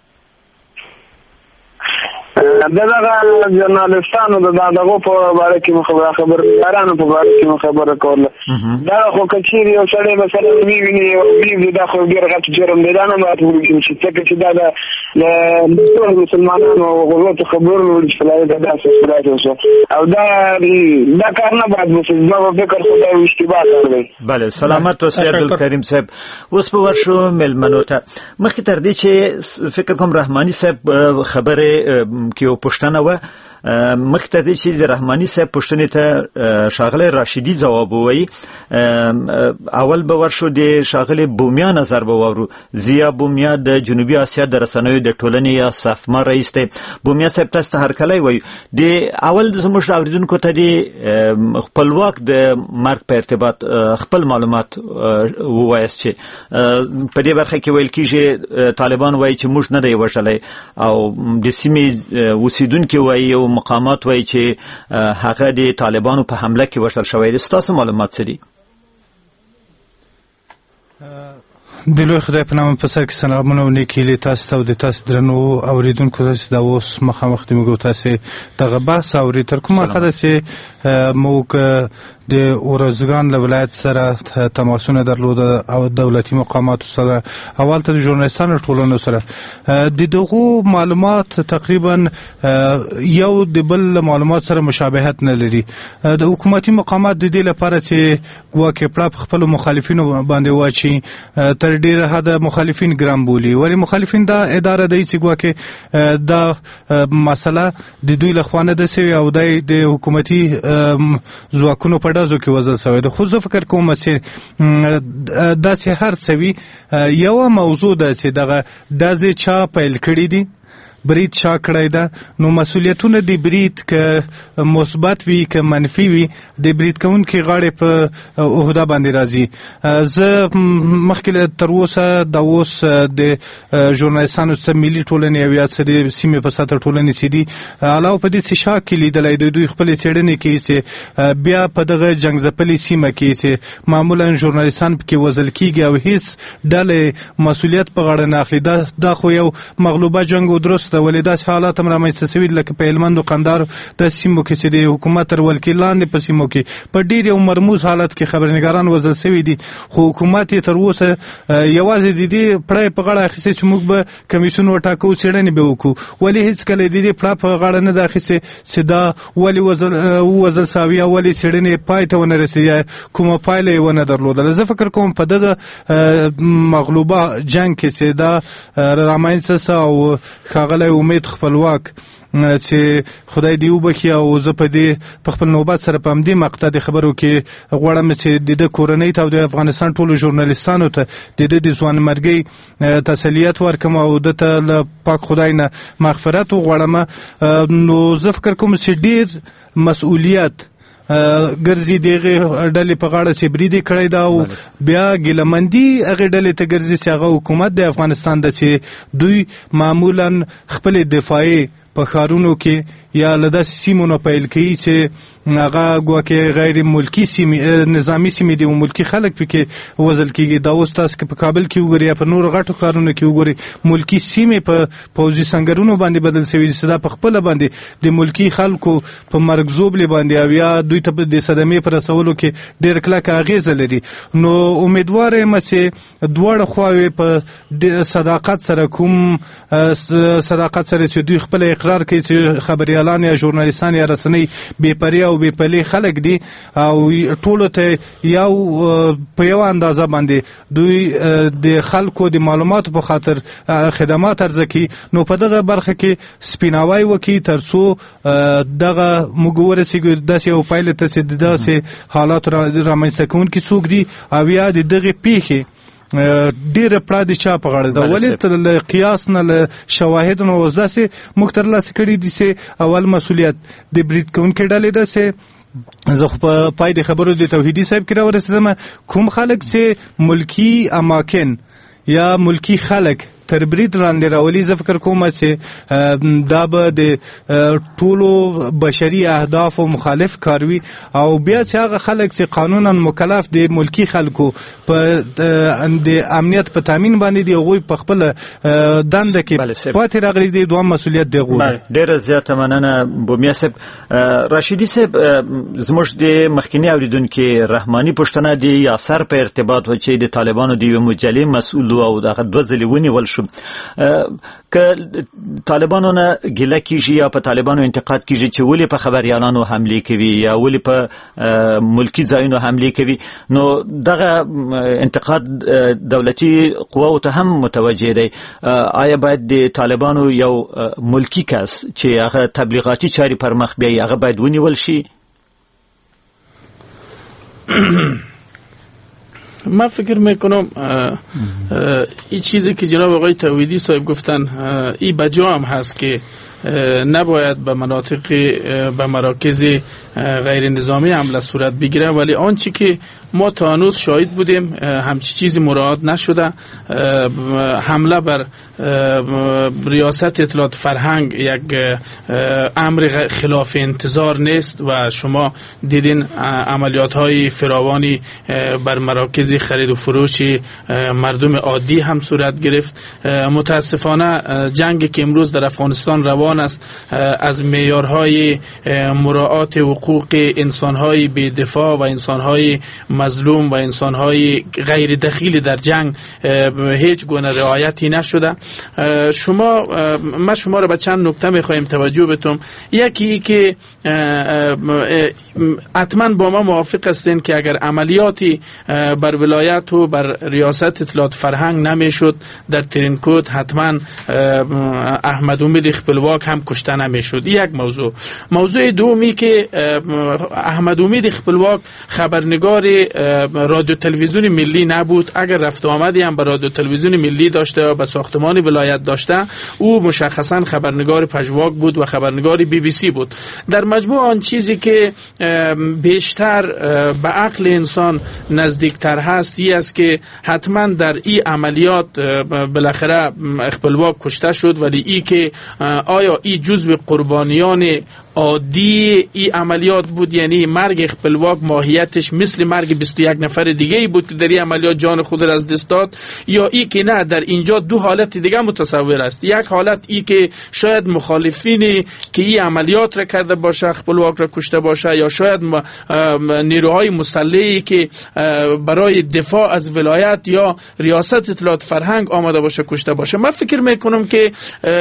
د دغه ژورنالستانو د دغو په باره کې مو خبره خبرنګارانو په باره کې مو خبره کوله. دا خو که چېرې یو سړی مثلا وویني وویني دا خو ډېر غټ جرم دی، دا نه باید وویني چې ځکه چې دا د ټولو مسلمانانو غلطو خبرونو وړي چې دا داسې صورت وشو او دا دا کار نه باید وشي. زما په فکر خو دا یو اشتباه کار دی. بله سلامت اوسئ عبدالکریم صاحب. اوس به ورشو میلمنو ته. مخکې تر دې چې فکر کوم رحماني صاحب خبرې کې یو پوښتنه وه، مخکې تر دې چې د رحماني صاحب پوښتنې ته ښاغلی راشدي ځواب ووایي، اول به ورشو د ښاغلي بومیا نظر به واورو. ضیا بومیا د جنوبي اسیا د رسنیو د ټولنې یا سافما رئیس دی. بومیا صاحب تاسو ته هرکلی وایو. د اول زموږ اورېدونکو ته د خپلواک د مرګ په ارتباط خپل معلومات ووایاست چې په دې برخه کې ویل کېږي طالبان وایي چې موږ نه دی وژلی او د سیمې اوسیدونکي وایي او مقامات وایي چې هغه د طالبانو په حمله کې وژل شوی دی. ستاسو معلومات څه دي؟ د لوی خدای په نامه په سر کې سلامونه او نیکې هیلې تاسو ته او د تاسو درنو اورېدونکو ته چې دا اوس مخامخ د موږ تاسې دغه بحث اوري تر کومه حده چې موږ د اورزګان له ولایت سره تماسونه درلوده او دولتي مقاماتو سره اول ته د ژورنالستانو ټولنو سره د دغو معلومات تقریبا یو د بل معلومات سره مشابهت نه لري. د حکومتي مقامات د دې لپاره چې ګواکې پړه خپل مخالفینو باندې واچي تر ډیره حده مخالفین ګرام بولي، ولی مخالفین دا اداره دی چې ګواکې دا مسله د دوی له خوا نه ده سوې او د حکومتي ځواکونو په ډزو کې وضع شوی ده. خو زه فکر کوم چې داسې هر څه وي، یوه موضوع ده چې دغه ډزې چا پیل کړي دي، برید چا کړی ده، نو مسؤلیتونه د برید که مثبت وي که منفي وي د برید کوونکي غاړې په عهده باندې راځي. زه مخکې تر اوسه د اوس د ژورنالستانو څه ملي ټولنې او یا څه د سیمې په سطح ټولنې چې دي علاوه په دې څښاک کې لیدلی د دوی خپلې څېړنې کې چې بیا په دغه جنګ ځپلې سیمه کې چې معمولا ژورنالستان پکې وژل کېږي او هېڅ ډلې مسؤلیت په غاړه نه اخلي. دا خو یو مغلوبه جنګ و درست درسته، ولی داسې حالات هم رامنځته شوي لکه په هلمند و قندهار د سیمو کې چې د حکومت تر ولکې لاندې په سیمو کې په ډېر یو مرموز حالت کې خبرنګاران وژل شوي دي، خو حکومت یې تر اوسه یوازې د دې پړی په غاړه اخیستی چې موږ به کمیسیون وټاکو، څېړنې به وکړو، ولې هېڅکله د دې پړه په غاړه نه ده اخیستې چې دا ولې ووژل شوي یا ولې څېړنې پای ته ونه رسېدې یا کومه پایله یې ونه درلودله. زه فکر کوم په دغه مغلوبه جنګ کې چې دا رامنځته شه او ښاغلی امید خپلواک چې خدای دې وبخي، او زه په دې په خپل نوبت سره په همدې مقطع د خبرو کې غواړم چې د ده کورنۍ ته او د افغانستان ټولو ژورنالستانو ته د ده د ځوانمرګۍ تسلیت ورکړم او ده ته له پاک خدای نه مغفرت وغواړم. نو زه فکر کوم چې ډېر مسؤلیت ګرځي دغه ډلې په غاړه چې برید کړی دا او بیا ګیلمندي هغه ډلې ته ګرځي چې هغه حکومت د افغانستان د چې دوی معمولا خپل دفاعي په ښارونو کې یا له داسې سیمو نه پیل کوي چې هغه ګواکې غیر ملکي سیمې نظامي سیمې دي او ملکي خلک پکې وژل کېږي. دا اوس تاسو که په کابل کې وګورئ یا په نورو غټو ښارونو کې وګورئ، ملکي سیمې په پوځي سنګرونو باندې بدل شوي دي چې دا په خپله باندې د ملکي خلکو په مرګ زوبلې باندې او یا دوی ته د صدمې په رسولو کې ډېر کلکه اغېزه لري. نو امیدواره یم چې دواړه خواوې په صداقت سره کوم صداقت سره چې دوی خپل اقرار کوي چې خبریالان یا ژورنالستان یا رسنۍ بې پرې او بې پلې خلک دي او ټولو ته یو په یوه اندازه باندې دوی د خلکو د معلوماتو په خاطر خدمات عرضه کوي، نو په دغه برخه کې سپیناوی وکړي تر څو دغه موږ ورسېږو داسې یو پایلې ته چې داسې حالات رامنځته کوونکي څوک دي او یا د دغې پیښې ډیره پړه د چا په غاړه ده، ولې تر له قیاس نه له شواهدو نه اوس داسې موږ ترلاسه کړي دي چې اول مسؤلیت د برید کوونکې ډلې ده. چې زه خو په پای د خبرو د توحیدي صاحب کې راورسېدم، کوم خلک چې ملکي اماکن یا ملکي خلک تر برید وړاندې راولي، زه فکر کوم چې دا به د ټولو بشري اهدافو مخالف کار وي او بیا چې هغه خلک چې قانونا مکلف د ملکي خلکو په د امنیت په تامین باندې دی هغوی په خپله دنده کې پاتې راغلي دي، دوام مسؤلیت د هغوی. ډېره زیاته مننه بومیا صاحب. راشدي صاحب، زموږ د مخکیني اورېدونکي رحماني پوښتنه د یاسر په ارتباط و چې د طالبانو د یوې مجلې مسؤل او دغه دوه ځلې ونیول شو، که طالبانو نه ګیله کیږي یا په طالبانو انتقاد کیږي چې ولې په خبریالانو حمله کوي یا ولې په ملکی ځایونو حمله کوي، نو دغه انتقاد دولتي قواو ته هم متوجه دی. آیا باید د طالبانو یو ملکی کس چې هغه تبلیغاتي چاري پر مخ بیایي هغه باید ونیول شي؟ من فکر میکنم این چیزی که جناب آقای توحیدی صاحب گفتن این بجا هم هست که نباید به مناطق به مراکز غیر نظامی حمله صورت بگیره، ولی آنچه که ما تا هنوز شاهد بودیم همچی چیزی مراعات نشده. حمله بر ریاست اطلاعات فرهنگ یک امر خلاف انتظار نیست و شما دیدین عملیات های فراوانی بر مراکز خرید و فروش مردم عادی هم صورت گرفت. متاسفانه جنگی که امروز در افغانستان روان است از معیارهای مراعات حقوق انسانهای بی‌دفاع و انسانهای مظلوم و انسانهای غیر دخیل در جنگ هیچ گونه رعایتی نشده. شما من شما را به چند نکته میخوایم توجه بتم. یکی که حتما با ما موافق هستین که اگر عملیاتی بر ولایت و بر ریاست اطلاعات فرهنگ نمیشد در ترینکوت، حتما احمد امید خپلواک هم کشته نمیشد. یک موضوع. موضوع دومی که احمد امید خپلواک خبرنگار رادیو تلویزیون ملی نبود، اگر رفت آمدی هم به رادیو تلویزیون ملی داشته و به ساختمان ولایت داشته، او مشخصا خبرنگار پژواک بود و خبرنگار بی بی سی بود. در مجموع آن چیزی که بیشتر به عقل انسان نزدیکتر هست این است که حتما در این عملیات بالاخره خپلواک کشته شد، ولی ای که آیا ای جزو قربانیان عادی این عملیات بود، یعنی مرگ خپلواک ماهیتش مثل مرگ بیست و یک نفر دیگه ای بود که در این عملیات جان خود را از دست داد، یا ای که نه در اینجا دو حالت دیگه متصور است. یک حالت ای که شاید مخالفینی که این عملیات را کرده باشه خپلواک را کشته باشه، یا شاید نیروهای مسلحی که برای دفاع از ولایت یا ریاست اطلاعات فرهنگ آمده باشه کشته باشه. من فکر میکنم که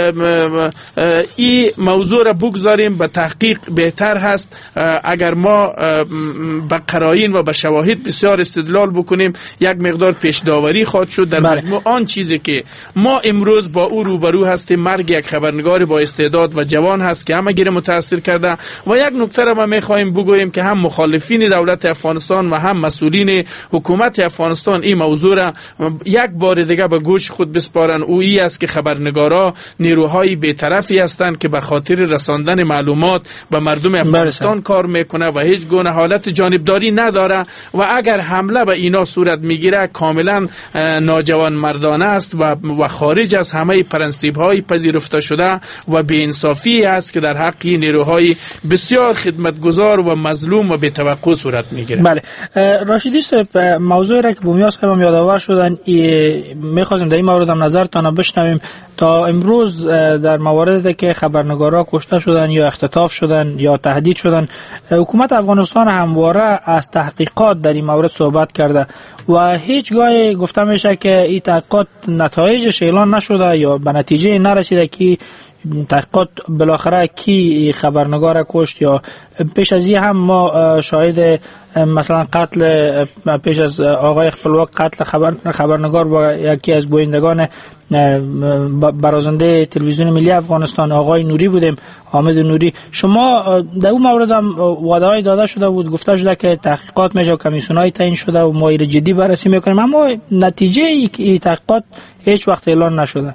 این موضوع را بگذاریم به تحقیق بهتر هست. اگر ما به قرائن و به شواهد بسیار استدلال بکنیم یک مقدار پیش داوری خواهد شد در مجموع آن چیزی که ما امروز با او روبرو هستیم. مرگ یک خبرنگار با استعداد و جوان هست که همه گیر متاثر کرده. و یک نکته را ما میخواهیم بگوییم که هم مخالفین دولت افغانستان و هم مسئولین حکومت افغانستان این موضوع را یک بار دیگه به گوش خود بسپارن. او ای است که خبرنگارا نیروهای بی‌طرفی هستند که به خاطر رساندن معلومات به مردم افغانستان کار میکنه و هیچ گونه حالت جانبداری نداره و اگر حمله به اینا صورت میگیره کاملا ناجوان مردانه است و و خارج از همه پرنسیب های پذیرفته شده و بی‌انصافی است که در حق نیروهای بسیار خدمتگزار و مظلوم و بی‌توقع صورت میگیره. بله راشدی صاحب، موضوعی را که بومیاس صاحب یادآور شدن میخواستیم در این مورد هم نظرتان بشنویم. تا امروز در مواردی که خبرنگارا کشته شدن یا اختطاف شدن یا تهدید شدن، حکومت افغانستان همواره از تحقیقات در این مورد صحبت کرده و هیچگاه گفته میشه که این تحقیقات نتایجش اعلان نشده یا به نتیجه نرسیده که تحقیقات بالاخره کی خبرنگار کشت. یا پیش از این هم ما شاهد مثلا قتل پیش از آقای خپلواک قتل خبر خبرنگار با یکی از گویندگان برازنده تلویزیون ملی افغانستان آقای نوری بودیم، حامد نوری. شما در اون مورد هم وعده‌ای داده شده بود، گفته شده که تحقیقات میشه و کمیسیون‌های تعیین شده و ما این جدی بررسی میکنیم، اما نتیجه این تحقیقات هیچ وقت اعلان نشده.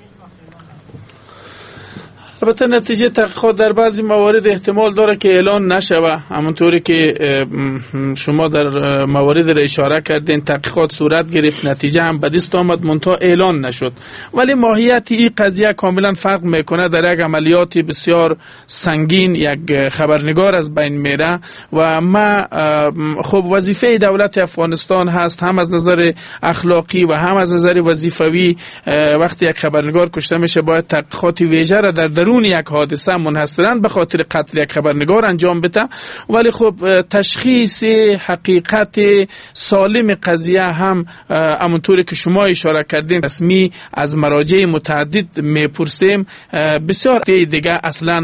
البته نتیجه تحقیقات در بعضی موارد احتمال داره که اعلان نشوه، همونطوری که شما در موارد را اشاره کردین تحقیقات صورت گرفت، نتیجه هم به دست آمد منتها اعلان نشد. ولی ماهیت این قضیه کاملا فرق میکنه. در یک عملیات بسیار سنگین یک خبرنگار از بین میره و ما خب وظیفه دولت افغانستان هست هم از نظر اخلاقی و هم از نظر وظیفوی وقتی یک خبرنگار کشته میشه باید تحقیقات ویژه را در درون یک حادثه منحصراً به خاطر قتل یک خبرنگار انجام بده. ولی خب تشخیص حقیقت سالم قضیه هم همونطوری که شما اشاره کردین رسمی از مراجع متعدد میپرسیم، بسیار دیگه اصلا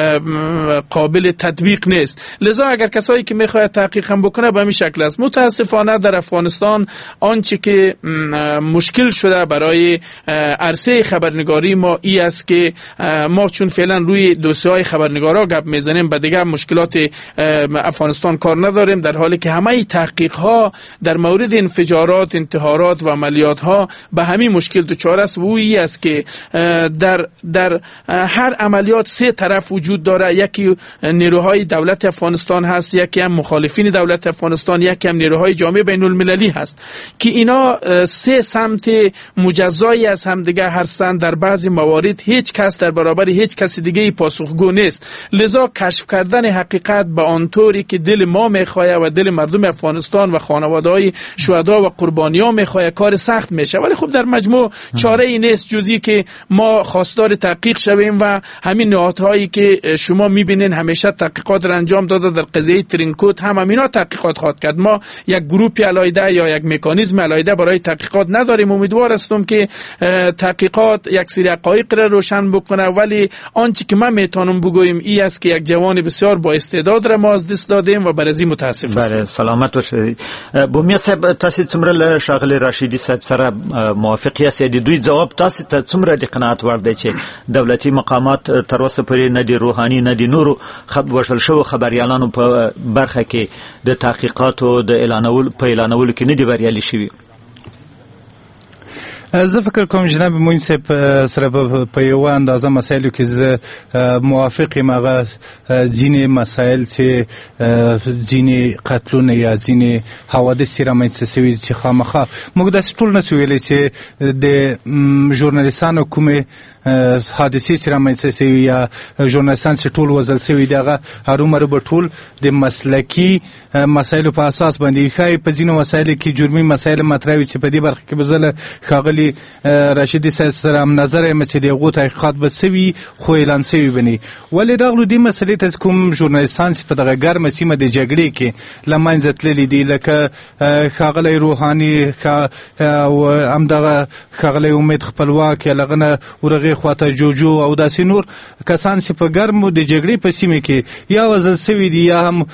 قابل تطبیق نیست. لذا اگر کسایی که میخواد تحقیق هم بکنه به همین شکل است. متاسفانه در افغانستان آنچه که مشکل شده برای عرصه خبرنگاری ما ای است که ما چون فعلا روی دوسیه‌های خبرنگارا گپ میزنیم به دیگه مشکلات افغانستان کار نداریم، در حالی که همه تحقیق‌ها در مورد انفجارات، انتحارات و عملیات‌ها به همین مشکل دچار است. و این است که در در هر عملیات سه طرف وجود داره، یکی نیروهای دولت افغانستان هست، یکی هم مخالفین دولت افغانستان، یکی هم نیروهای جامعه بین المللی هست که اینا سه سمت مجزایی از همدیگه هستند. در بعضی موارد هیچ کس در برابر هیچ کسی دیگه پاسخگو نیست. لذا کشف کردن حقیقت به آنطوری که دل ما میخواه و دل مردم افغانستان و خانواده‌های شهدا و قربانیان میخواه کار سخت میشه. ولی خب در مجموع چاره ای نیست جزی که ما خواستار تحقیق شویم و همین نهادهایی که شما میبینین همیشه تحقیقات را انجام داده در قضیه ترینکوت هم همینا تحقیقات خواهد کرد. ما یک گروه علایده یا یک مکانیزم علایده برای تحقیقات نداریم. امیدوار هستم که تحقیقات یک سری حقایق را روشن بکنه. ولی آنچه که من میتونم بگویم این است که یک جوان بسیار با استعداد را ما از دست دادیم و بر از این متاسف هستم. بله سلامت باشید. بومیا صاحب تاسو څومره له ښاغلي راشدي صاحب سره موافق یاست؟ د دوی جواب تاسو ته څومره د قناعت وړ دی چې دولتي مقامات تر اوسه پورې نه دي روحاني نه دي نورو وشل شو خبريالانو په برخه کې د تحقیقاتو د اعلانول په اعلانولو کې نه دي بریالي شوي؟ زه فکر کوم جناب موین صاحب سره په یو اندازه مسایلو کې زه موافق یم. هغه ځینې مسایل چې ځینې قتلونه یا ځینې حوادث رامنځته شوي چې خامخا موږ داسې ټول نه شو ویلی چې د ژورنالیستانو کومې حادثې چې رامنځته شوي یا ژورنالیستان چې ټول وژل شوي دي هغه هرومرو به ټول د مسلکي مسایلو په اساس باندې ښایي په ځینو مسایلو کې جرمي مسایل مطرح وي چې په دې برخه کې به زه له ښاغلي راشدي صاحب سره همنظره یم چې د هغو تحقیقات به شوي خو اعلان شوي به نه. ولې راغلو دې مسلې ته کوم ژورنالیستان چې په دغه ګرمه سیمه د جګړې کې له منځه تللي دي لکه ښاغلی روحاني او همدغه ښاغلی امید خپلواک یا له هغه نه ورغې خواته جوجو او داسې نور کسان چې په ګرمو د جګړې په سیمه کې یا وژل شوي دي یا هم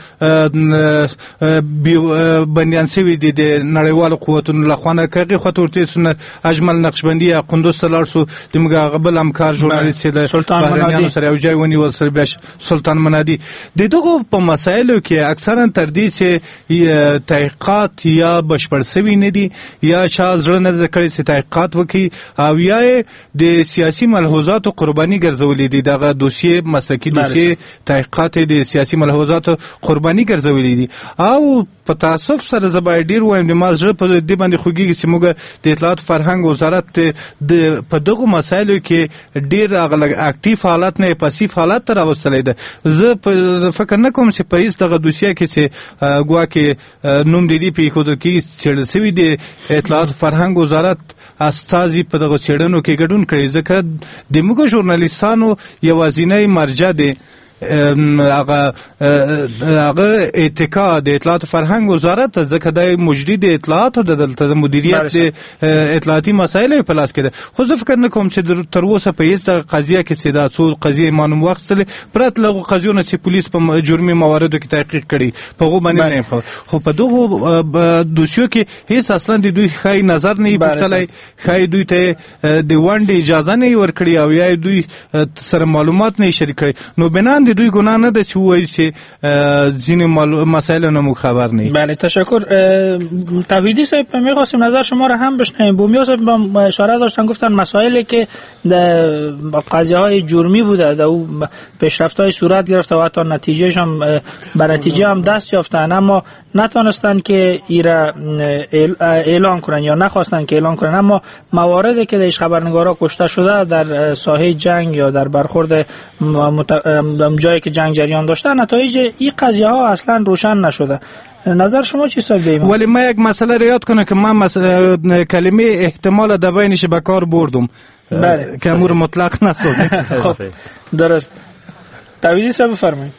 بندیان شوي دي د نړیوالو قوتونو لخوا نه که هغې خواته ورته سونه اجمل نقشبندي یا قندوز ته لاړ شو د موږ هغه بل همکار ژورنالیست چې د بهرنیانو سره یو ځای ونیول سره بیا سلطان منادي د دغو په مسایلو کې اکثرا تر دې چې تحقیقات یا بشپړ شوي نه دي یا چا زړه نه ده کړی چې تحقیقات وکړي او یا یې د سیاسي ملحوظاتو قرباني ګرځولي دي. دغه دوسیې مسلکي دوسیې تحقیقات د سیاسي ملحوظاتو قرباني ګرځولي دي او په تاسف سره زه باید ډېر وایم د ما زړه په دې باندې خوږېږي چې موږ د اطلاعات فرهنګ وزارت د په دغو مسایلو کې ډېر هغه اکټیف حالت نه پاسیف حالت ته راوستلی ده. زه فکر نه کوم چې په هېڅ دغه دوسیه کې چې ګواکې نوم د دې پرېښودل کېږي څېړل شوي د اطلاعات فرهنګ وزارت استازي په دغه څېړنو کې ګډون کړی ځکه د موږ ژورنالیستانو یوازینی مرجع دی هغه هغه اتکا د اطلاعات فرهنګ وزارت ځکه د مجری د اطلاعات او د مدیریت د اطلاعاتي مسایلو په لاس کې ده. خو زه فکر نه کوم چې تر اوسه په هیڅ قضیه کې سیدا څو قضیه مانوم واخیستلې پرته له قضیو چې پولیس په جرمي مواردو کې تحقیق کړي په هغو باندې نه خبر. خو په دغو دوسیو کې هیڅ اصلا د دوی ښایي نظر نه پوښتلی ښایي دوی ته د ونډې اجازه نه ورکړي او یا دوی سره معلومات نه شریک کړي نو بنان دوی گناه نه ده چې وایي چې ځینې مسائل نه مو خبر نه. بله تشکر. توحیدی صاحب می‌خواستیم نظر شما را هم بشنویم. بومیا صاحب با اشاره داشتن گفتن مسائلی که در قضیه‌های جرمی بوده در او پیشرفت‌های صورت گرفته و حتی نتیجهش هم به نتیجه هم دست یافتن اما نتونستن که ایرا اعلان کنن یا نخواستن که اعلان کنن اما مواردی که درش خبرنگارا کشته شده در ساحه جنگ یا در برخورد مت... جایی که جنگ جریان داشته نتایج این قضیه ها اصلا روشن نشده. نظر شما چی صاحب دیمه؟ ولی ما یک مسئله رو یاد کنم که من مسئله کلمه احتمال در بینش به کار بردم که امور مطلق نسازیم. خب درست. تویدی صاحب بفرمایید.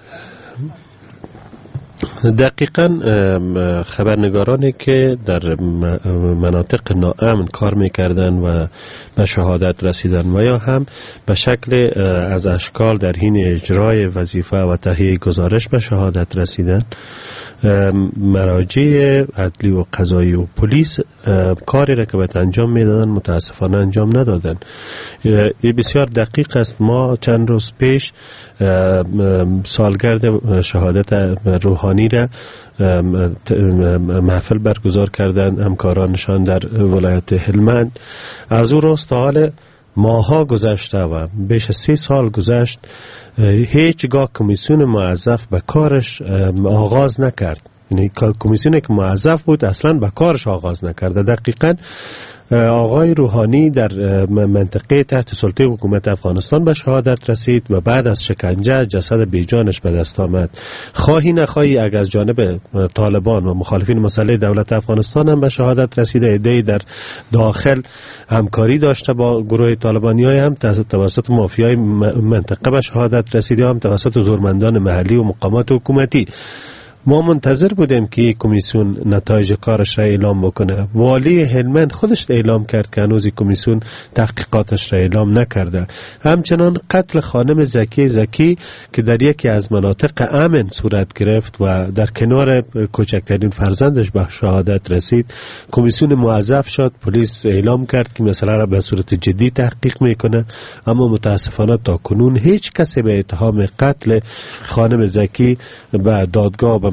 دقیقاً خبرنگارانی که در مناطق ناامن کار میکردن و به شهادت رسیدن و یا هم به شکل از اشکال در حین اجرای وظیفه و تهیه گزارش به شهادت رسیدن مراجع عدلی و قضایی و پلیس کاری را که باید انجام میدادن متاسفانه انجام ندادن. این بسیار دقیق است. ما چند روز پیش سالگرد شهادت روحانی را محفل برگزار کردند همکارانشان در ولایت هلمند. از او روز تا حال ماها گذشته و بیش از سی سال گذشت هیچگاه کمیسیون موظف به کارش آغاز نکرد. یعنی کمیسیونی که موظف بود اصلا به کارش آغاز نکرده. دقیقاً آقای روحانی در منطقه تحت سلطه حکومت افغانستان به شهادت رسید و بعد از شکنجه جسد بیجانش به دست آمد. خواهی نخواهی اگر از جانب طالبان و مخالفین مسلح دولت افغانستان هم به شهادت رسیده، عده‌ای در داخل همکاری داشته با گروه طالبانی هم توسط مافیای منطقه به شهادت رسیده، هم توسط زورمندان محلی و مقامات حکومتی. ما منتظر بودیم که کمیسیون نتایج کارش را اعلام بکنه. والی هلمند خودش اعلام کرد که هنوز کمیسیون تحقیقاتش را اعلام نکرده. همچنان قتل خانم زکی زکی که در یکی از مناطق امن صورت گرفت و در کنار کوچکترین فرزندش به شهادت رسید، کمیسیون موظف شد، پلیس اعلام کرد که مسئله را به صورت جدی تحقیق میکنه، اما متاسفانه تا کنون هیچ کسی به اتهام قتل خانم زکی به دادگاه و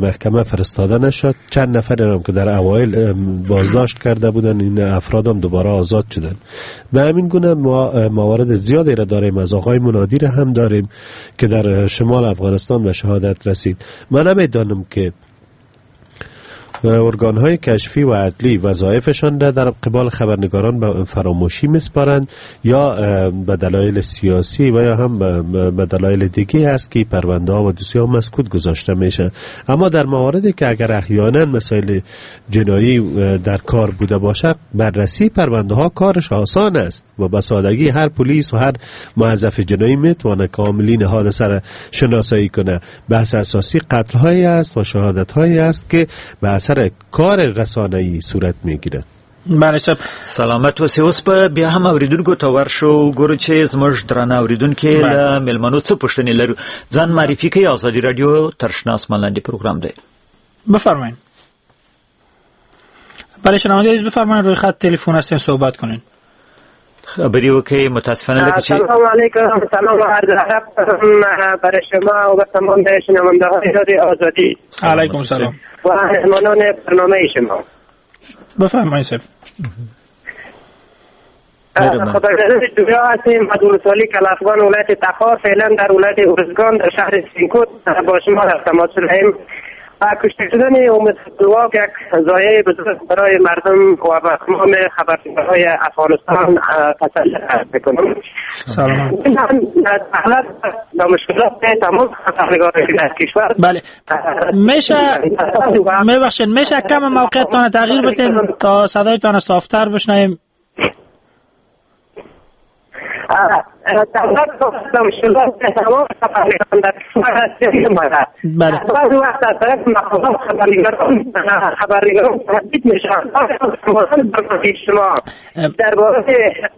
محکمه فرستاده نشد. چند نفر هم که در اوایل بازداشت کرده بودن این افراد هم دوباره آزاد شدن. به همین گونه ما موارد زیادی را داریم. از آقای منادی را هم داریم که در شمال افغانستان به شهادت رسید. من نمیدانم که ارگان‌های کشفی و عدلی وظایفشان را در قبال خبرنگاران به فراموشی میسپارند یا به دلایل سیاسی و یا هم به دلایل دیگه است که پرونده ها و دوسیه ها مسکوت گذاشته میشه. اما در مواردی که اگر احیانا مسائل جنایی در کار بوده باشه، بررسی پرونده ها کارش آسان است و به سادگی هر پلیس و هر موظف جنایی میتونه کاملین حادثه را شناسایی کنه. بحث اساسی قتل هایی است و شهادت هایی است که به اثر کار رسانه‌ای صورت میگیره. بله صاحب سلامت اوسې. اوس په بیا هم اوریدونکو ته ورشو ګورو چې زموږ درانه اوریدونکو له مېلمنو څه پوښتنې لرو. ځان معرفي کوي. آزادی رادیو ترشنا آسمان لاندې پروګرام دی. بفرمایید. بله شنونده عزیز بفرمایید، روی خط تلفن هستین صحبت کنین. خبری وکي متاسفانه لکه چې سلام علیکم. سلام و عرض ادب برای شما و به تمام شنونده‌های رادیو آزادی. علیکم سلام و مهمانان برنامه شما. بفرمایید صاحب. خداگردان دنیا هستیم و دولتوالی کلافگان ولایت تخار، فعلا در ولایت ارزگان در شهر سینکوت با شما در تماس هستیم. کشته شدن امید فتوحات یک ضایعه بزرگ برای مردم و به تمام خبرنگارهای افغانستان تسلی عرض می‌کنم. سلام. حالت با مشکلات تمام خبرنگارهای در کشور. بله. میشه میبخشید میشه کم موقعیتتان تغییر بدین تا صدایتان صافتر بشنویم. تمام مشکلات تمام خبرنگاران در کشور بله. بعض وقت از طرف مقامات خبرنگاران خبرنگاران تهدید میشن. شما درباره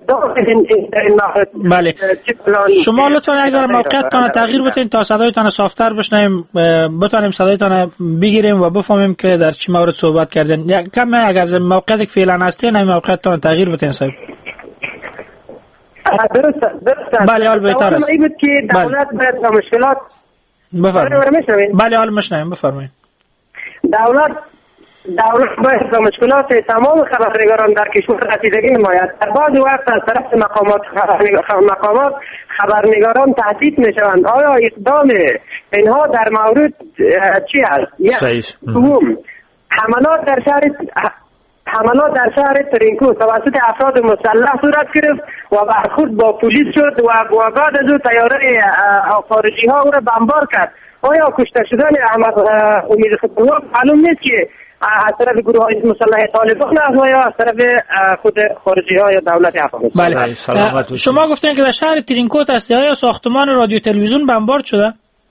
بله شما لطفا یک ذره موقعیتتان تغییر بدین تا صدایتان صافتر بشنویم، بتونیم صدایتان بگیریم و بفهمیم که در چه مورد صحبت کردین. یک کم اگر موقعیتی که فعلا هستین این موقعیتتان تغییر بدین صاحب. درست درست. بله حال بهتر است. این بود که دولت باید با مشکلات بفرمایید. بله حال مشنویم بفرمایید. دولت دولت باید با مشکلات تمام خبرنگاران در کشور رسیدگی نماید. در بعض وقت از طرف مقامات مقامات خبرنگاران تهدید میشوند. آیا اقدام اینها در مورد چی است؟ صحیح. دوم حملات در شهر حملات در شهر ترینکو توسط افراد مسلح صورت گرفت و برخورد با پلیس شد و بعد از او تیاره خارجی ها او را بمبار کرد. آیا کشته شدن احمد امید فتوحات معلوم نیست که از طرف گروه های مسلح طالبان است و یا از طرف خود خارجی ها یا دولت افغانستان؟ بله. شما گفتین که در شهر ترینکوت است. آیا ساختمان رادیو تلویزیون بمبار شده؟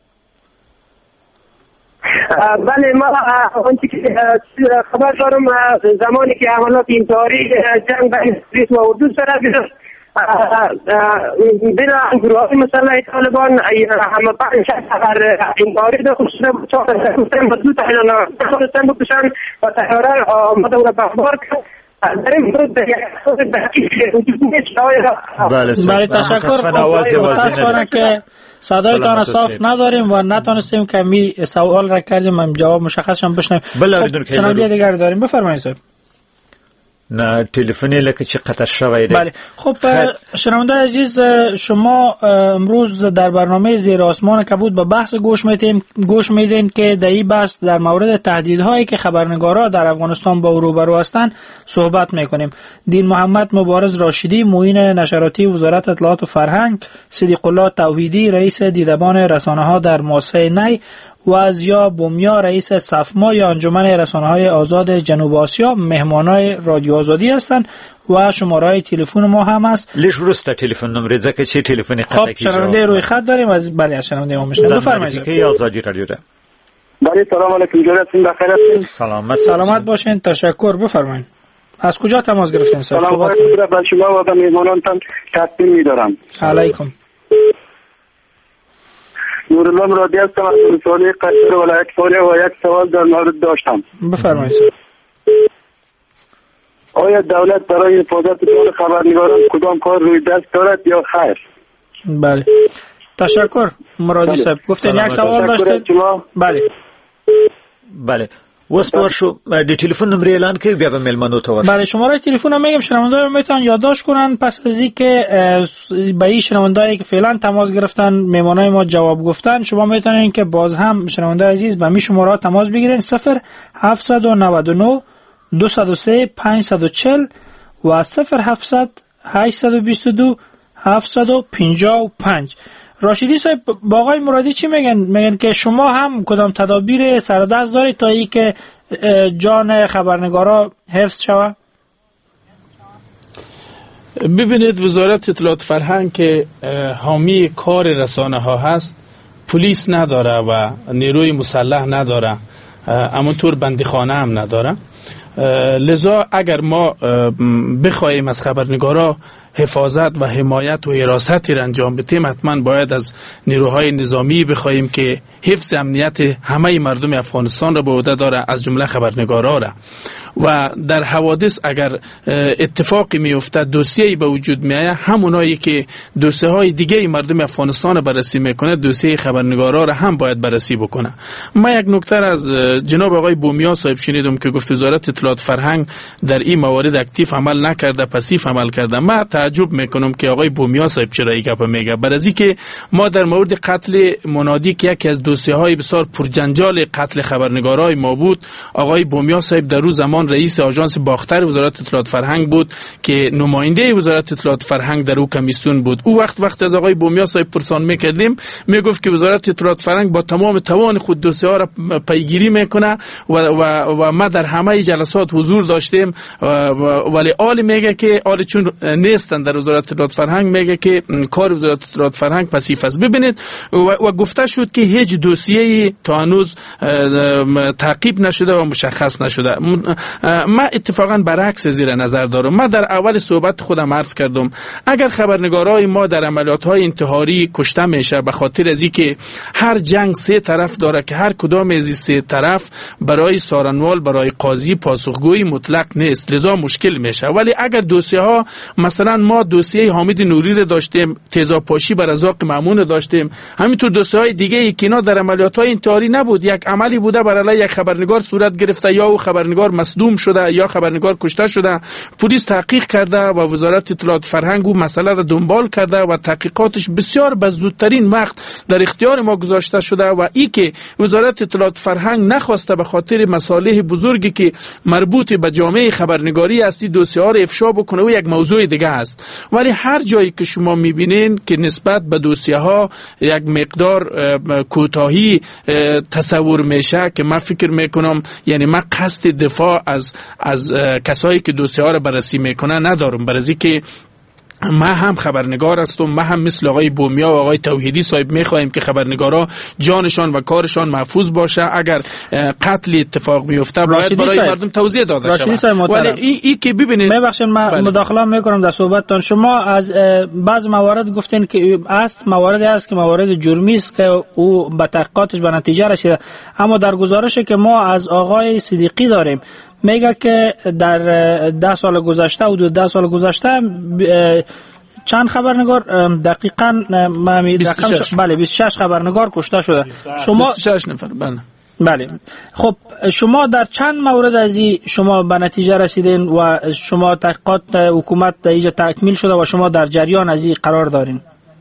بله ما آنچه که خبر دارم زمانی که عملات انتحاری جنگ بین پلیس و اردو صورت گرفت بین گروه های مسلح طالبان همه پنج خبر انتحاری داخل شده بود. چهار مدود تحلیلان بکشن و تحیاره آمده و بمبار کرد. در این مورد به یک خود بحقی وجود نیست. بله تشکر. متاسفانه که صدایتان صاف نداریم و نتونستیم که می سوال را کردیم هم جواب مشخص هم بشنویم. بله شنونده دیگر داریم. بفرمایید صاحب. نه تلفنی لکه چه قطع شوی. بله خب شنونده عزیز شما امروز در برنامه زیر آسمان کبود به بحث گوش میدین گوش میدین که در این بحث در مورد تهدیدهایی که خبرنگارا در افغانستان با روبرو هستند صحبت میکنیم. دین محمد مبارز راشدی معین نشراتی وزارت اطلاعات و فرهنگ، صدیق الله توحیدی رئیس دیدبان رسانه‌ها در مؤسسه نی و زیا بومیا رئیس صفما یا انجمن رسانه‌های آزاد جنوب آسیا مهمانای رادیو آزادی هستند و شماره تلفن ما هم است. لیش ورسته تلفن نمره زکه چه تلفنی قطعی خب شنونده روی خط داریم از بله شنونده ما میشنم. بفرمایید که آزادی رادیو را. بله سلام علیکم. جورتون بخیر هستین؟ سلامت سلامت باشین. تشکر. بفرمایید. از کجا تماس گرفتین؟ سلام علیکم به شما و به مهمانانتان تقدیم می‌دارم. علیکم. نورالله مرادی هستم از ولسوالی قصر ولایت فاریاب و یک سوال در مورد داشتم. بفرمایید. آیا دولت برای حفاظت کار خبرنگاران کدام کار روی دست دارد یا خیر؟ بله تشکر مرادی صاحب. گفتین یک سوال داشتید؟ بله بله واسپار شو دی تلفن نمره اعلان که بیا به ملمنو تو بله شماره تلفن رو میگم شنونده‌ها میتونن یادداشت کنن پس از اینکه به این شنوندهایی که فعلا تماس گرفتن میمانای ما جواب گفتن شما میتونین که باز هم شنونده عزیز به می شماره تماس بگیرین صفر هفتصد و نود و نه دویست و سه پانصد و چهل و صفر هفتصد هشتصد و بیست و دو هفتصد و پنجاه و پنج. راشدی صاحب با آقای مرادی چی میگن؟ میگن که شما هم کدام تدابیر سردست دارید تا ای که جان خبرنگارا حفظ شود؟ ببینید وزارت اطلاعات فرهنگ که حامی کار رسانه ها هست پلیس نداره و نیروی مسلح نداره، همونطور بندیخانه هم نداره. لذا اگر ما بخواهیم از خبرنگارا حفاظت و حمایت و حراستی را انجام بدیم حتما باید از نیروهای نظامی بخواهیم که حفظ امنیت همه مردم افغانستان را به عهده داره از جمله خبرنگارا را. و در حوادث اگر اتفاقی میفته دوسیه‌ای به وجود میآید همونایی که دوسیه های دیگه مردم افغانستان بررسی میکنه دوسیه خبرنگارا را هم باید بررسی بکنه. ما یک نکته از جناب آقای بومیا صاحب شنیدم که گفت وزارت اطلاعات فرهنگ در این موارد اکتیو عمل نکرده پسیو عمل کرده. ما تعجب میکنم که آقای بومیا صاحب چرا این گپ میگه، برای که ما در مورد قتل منادی که یکی از دوسیه های بسیار پرجنجال قتل خبرنگارای ما بود، آقای بومیا صاحب در روز زمان رئیس آژانس باختر وزارت اطلاعات فرهنگ بود که نماینده وزارت اطلاعات فرهنگ در او کمیسیون بود. او وقت وقت از آقای بومیا صاحب پرسان میکردیم میگفت که وزارت اطلاعات فرهنگ با تمام توان خود دوسیه ها را پیگیری میکنه و, و, و ما در همه جلسات حضور داشتیم، ولی آل میگه که آل چون نیستن در وزارت اطلاعات فرهنگ میگه که کار وزارت اطلاعات فرهنگ پسیف است. ببینید و, و گفته شد که هیچ دوسیه‌ای تا هنوز تعقیب نشده و مشخص نشده. ما اتفاقا برعکس زیر نظر دارم. ما در اول صحبت خودم عرض کردم اگر خبرنگارای ما در عملیات‌های انتحاری کشته میشه به خاطر از اینکه هر جنگ سه طرف داره که هر کدام از این سه طرف برای سارنوال برای قاضی پاسخگویی مطلق نیست، لذا مشکل میشه. ولی اگر دوسیه ها مثلا ما دوسیه حامد نوری رو داشتیم، تیزاپاشی بر رزاق مامون داشتیم، همینطور دوسیه های دیگه ای که اینا در عملیات‌های انتحاری نبود، یک عملی بوده بر علیه یک خبرنگار صورت گرفته یا او خبرنگار مصدوم شده یا خبرنگار کشته شده، پلیس تحقیق کرده و وزارت اطلاعات فرهنگ او مسئله را دنبال کرده و تحقیقاتش بسیار به زودترین وقت در اختیار ما گذاشته شده و ای که وزارت اطلاعات فرهنگ نخواسته به خاطر مصالح بزرگی که مربوط به جامعه خبرنگاری است دوسیه ها را افشا بکنه و یک موضوع دیگه است. ولی هر جایی که شما میبینین که نسبت به دوسیه ها یک مقدار کوتاهی تصور میشه که من فکر میکنم یعنی من قصد دفاع از از کسایی که دوسیه ها را بررسی میکنه ندارم، برای که ما هم خبرنگار هستم، ما هم مثل آقای بومیا و آقای توحیدی صاحب میخواهیم که خبرنگارا جانشان و کارشان محفوظ باشه. اگر قتل اتفاق میفته باید برای مردم توضیح داده شود. ولی این ای که ببینید ببخشید من بله. مداخله میکنم در صحبتتان. شما از بعض موارد گفتین که است مواردی است که موارد جرمی است که او به تحقیقاتش به نتیجه رسیده، اما در گزارشی که ما از آقای صدیقی داریم میگه که در ده سال گذشته و دو ده سال گذشته چند خبرنگار دقیقاً بیست و شش بله بیست و شش خبرنگار کشته شده. شما بیست و شش نفر بله بله. خب شما در چند مورد از این شما به نتیجه رسیدین و شما تحقیقات حکومت در اینجا تکمیل شده و شما در جریان از این قرار دارین؟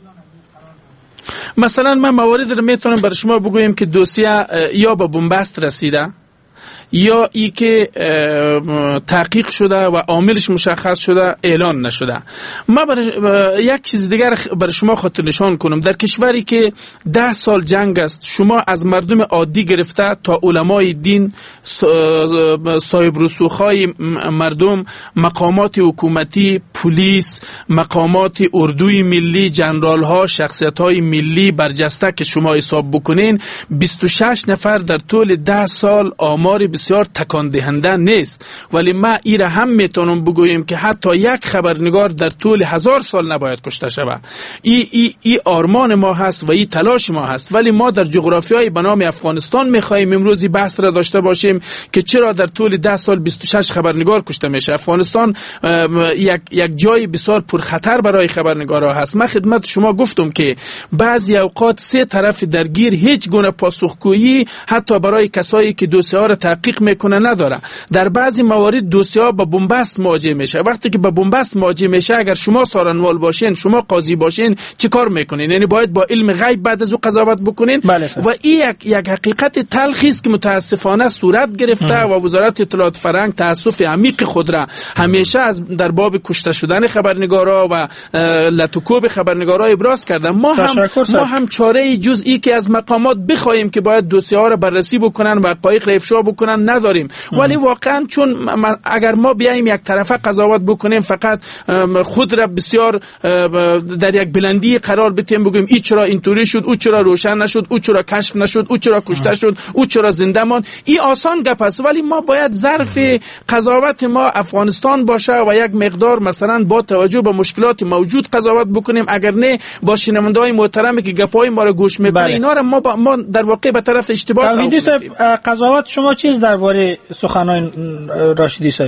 مثلا من موارد رو میتونم برای شما بگویم که دوسیه یا به بنبست رسیده یا ای که تحقیق شده و عاملش مشخص شده اعلان نشده. ما برای یک چیز دیگر برای شما خاطر نشان کنم، در کشوری که ده سال جنگ است شما از مردم عادی گرفته تا علمای دین، صاحب رسوخهای مردم، مقامات حکومتی، پلیس، مقامات اردوی ملی، جنرال ها، شخصیت های ملی برجسته که شما حساب بکنین بیست و شش نفر در طول ده سال آمار بسیار بسیار تکان دهنده نیست، ولی ما این را هم میتونم بگویم که حتی یک خبرنگار در طول هزار سال نباید کشته شود. این ای ای آرمان ما هست و این تلاش ما هست، ولی ما در جغرافیای به نام افغانستان میخواهیم امروز بحث را داشته باشیم که چرا در طول ده سال بیست و شش خبرنگار کشته میشه. افغانستان یک یک جای بسیار پرخطر برای خبرنگارها هست. من خدمت شما گفتم که بعضی اوقات سه طرف درگیر هیچ گونه پاسخگویی حتی برای کسایی که دوسیه ها را تحقیق میکنه نداره. در بعضی موارد دوسیه ها با بنبست مواجه میشه. وقتی که با بنبست مواجه میشه، اگر شما سارنوال باشین، شما قاضی باشین، چه کار میکنین؟ یعنی باید با علم غیب بعد از او قضاوت بکنین. بله و این یک یک حقیقت تلخی است که متاسفانه صورت گرفته ام. و وزارت اطلاعات فرهنگ تاسف عمیق خود را همیشه از در باب کشته شدن خبرنگارا و لطوکوب خبرنگارا ابراز کرده. ما هم ما هم چاره جزئی که از مقامات بخوایم که باید دوسیه ها را بررسی بکنن و حقایق را افشا بکنن نداریم. ام. ولی واقعا چون اگر ما بیایم یک طرفه قضاوت بکنیم، فقط خود را بسیار در یک بلندی قرار بدیم، بگیم این چرا اینطوری شد، او چرا روشن نشد، او چرا کشف نشد، او چرا کشته شد، او چرا زنده ماند، این آسان گپ است. ولی ما باید ظرف قضاوت ما افغانستان باشه و یک مقدار مثلا با توجه به مشکلات موجود قضاوت بکنیم. اگر نه با شنونده‌های محترمی که گپای ما را گوش میکنه، بله. اینا را ما با ما در واقع به طرف اشتباه توحیدی صاحب، قضاوت شما چیز درباره سخنان راشدی صاحب؟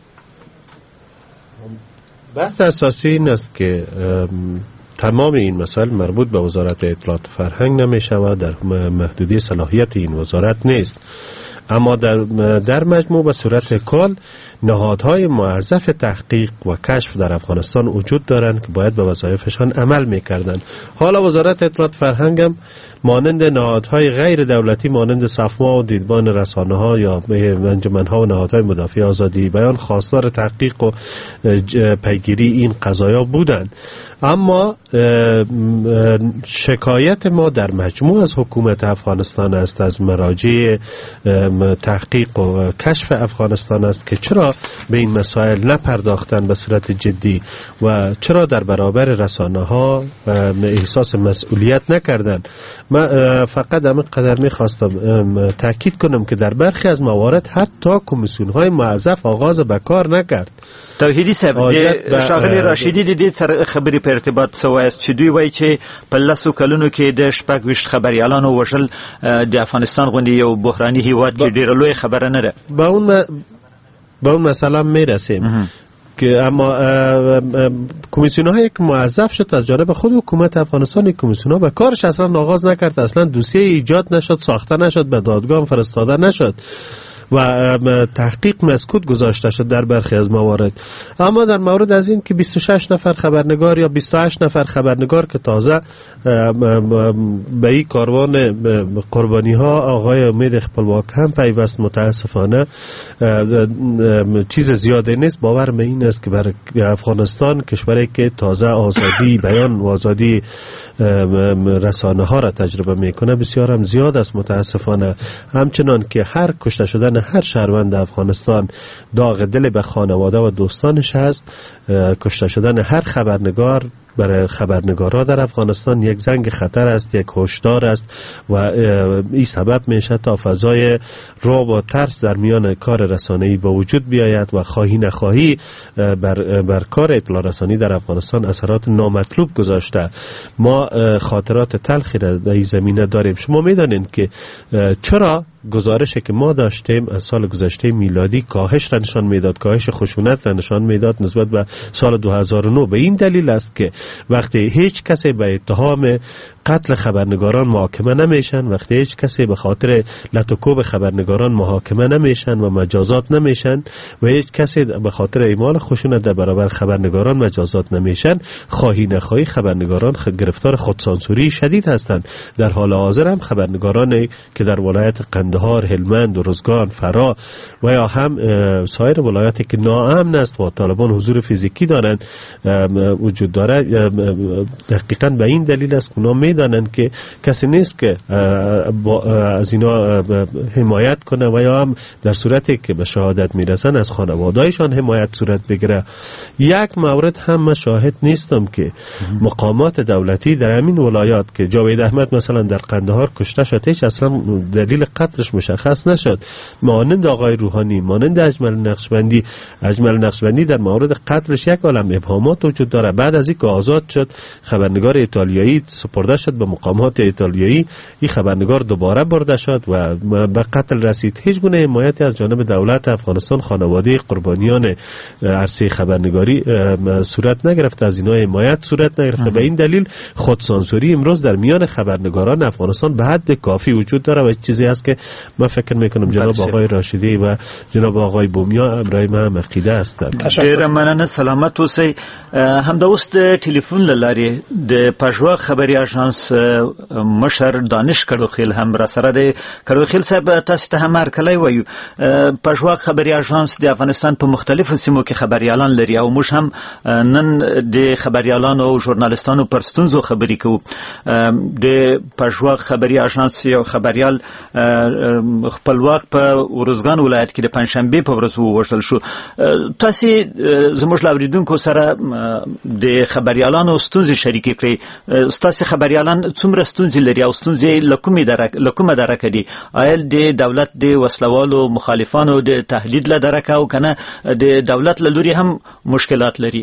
بحث اساسی این است که تمام این مسائل مربوط به وزارت اطلاعات فرهنگ نمیشه و در محدودی صلاحیت این وزارت نیست، اما در در مجموع به صورت کل نهادهای موظف تحقیق و کشف در افغانستان وجود دارند که باید به وظایفشان عمل میکردند. حالا وزارت اطلاعات فرهنگ هم مانند نهادهای غیر دولتی مانند صفما و دیدبان رسانه ها یا انجمن ها و نهادهای مدافع آزادی بیان خواستار تحقیق و پیگیری این قضایا بودند. اما شکایت ما در مجموع از حکومت افغانستان است، از مراجع تحقیق و کشف افغانستان است که چرا به این مسائل نپرداختن به صورت جدی و چرا در برابر رسانه ها احساس مسئولیت نکردن. من فقط همین قدر میخواستم تاکید کنم که در برخی از موارد حتی کمیسیون های موظف آغاز به کار نکرد. توحیدی صاحب، شاغلی راشدی دیدید سر خبری په ارتباط سوی است چې دوی وایي چې په لسو کلونو کې د شپږ ویشت خبریالانو وژل د افغانستان غوندې یو بحراني هیواد کې ډېره لویه خبره نه ده. به اون به اون مسئله میرسیم که اما کمیسیون هایی که موظف شد از جانب خود حکومت افغانستان، کمیسیون ها به کارش اصلا آغاز نکرد، اصلا دوسیه ایجاد نشد، ساخته نشد، به دادگاه فرستاده نشد و تحقیق مسکوت گذاشته شد در برخی از موارد. اما در مورد از این که بیست و شش نفر خبرنگار یا بیست و هشت نفر خبرنگار که تازه به این کاروان قربانی ها آقای امید خپلواک هم پیوست، متاسفانه چیز زیاده نیست. باورم این است که برای افغانستان، کشوری که تازه آزادی بیان و آزادی رسانه ها را تجربه میکنه، بسیار هم زیاد است متاسفانه. همچنان که هر کشته شدن هر شهروند افغانستان داغ دل به خانواده و دوستانش هست، کشته شدن هر خبرنگار برای خبرنگارا در افغانستان یک زنگ خطر است، یک هشدار است و این سبب میشه تا فضای رعب و ترس در میان کار رسانه‌ای به وجود بیاید و خواهی نخواهی بر, بر کار اطلاع رسانی در افغانستان اثرات نامطلوب گذاشته. ما خاطرات تلخی را در این زمینه داریم. شما میدانید که چرا گزارشی که ما داشتیم از سال گذشته میلادی کاهش را نشان میداد، کاهش خشونت را نشان میداد نسبت به سال دو هزار و نه. به این دلیل است که وقتی هیچ کسی به اتهام قتل خبرنگاران محاکمه نمیشن، وقتی هیچ کسی به خاطر لطوکوب خبرنگاران محاکمه نمیشن و مجازات نمیشن و هیچ کسی به خاطر اعمال خشونت در برابر خبرنگاران مجازات نمیشن، خواهی نخواهی خبرنگاران گرفتار خودسانسوری شدید هستند. در حال حاضر هم خبرنگارانی که در ولایت قندهار، هلمند، روزگان، فرا و یا هم سایر ولایاتی که ناامن است و طالبان حضور فیزیکی دارند وجود داره، دقیقاً به این دلیل است که میدانند که کسی نیست که از اینا حمایت کنه و یا هم در صورتی که به شهادت میرسن از خانوادهایشان حمایت صورت بگیره. یک مورد هم شاهد نیستم که مقامات دولتی در همین ولایات که جاوید احمد مثلا در قندهار کشته شد هیچ اصلا دلیل قتلش مشخص نشد، مانند آقای روحانی، مانند اجمل نقشبندی اجمل نقشبندی در مورد قتلش یک عالم ابهامات وجود داره. بعد از اینکه آزاد شد خبرنگار ایتالیایی سپرده شد به مقامات ایتالیایی، این خبرنگار دوباره برده شد و به قتل رسید. هیچ گونه حمایتی از جانب دولت افغانستان خانواده قربانیان عرصه خبرنگاری صورت نگرفت، از اینا حمایت صورت نگرفت. به این دلیل خودسانسوری امروز در میان خبرنگاران افغانستان به حد کافی وجود داره و چیزی است که من فکر میکنم جناب آقای راشدی و جناب آقای بومیا ابراهیم هم عقیده هستند. ډیر مننه، سلامت اوسئ. همدا اوس د ټلیفون له لارې د پژوا خبري اژانس مشر دانش کړوخیل هم را سره دی. کړوخیل صاحب، تاسو ته هم هرکلی وایو. پژوا خبري اژانس د افغانستان په مختلفو سیمو کې خبريالان لري او موږ هم نن د خبريالانو او ژورنالستانو پر ستونزو خبرې کوو. د پژوا خبري اژانس یو خبريال خپلواک په ورزګان ولایت کې د پنځشنبه په ورځ ووژل شو. تاسو زموږ لاوریدونکو سره د خبريالانو ستونزې شریکې کړې. ستاسو خبريالان څومره ستونزې لري او ستونزې لکومې درک لکومه درکه دي؟ آیا د دولت د وسلوالو مخالفانو د تهدید له درکه او کنه د دولت له لوري هم مشکلات لري؟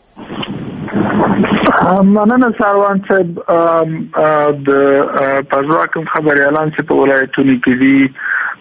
مننه سروان صاحب. د پژوا کوم خبريالان چې په ولایتونو کې دي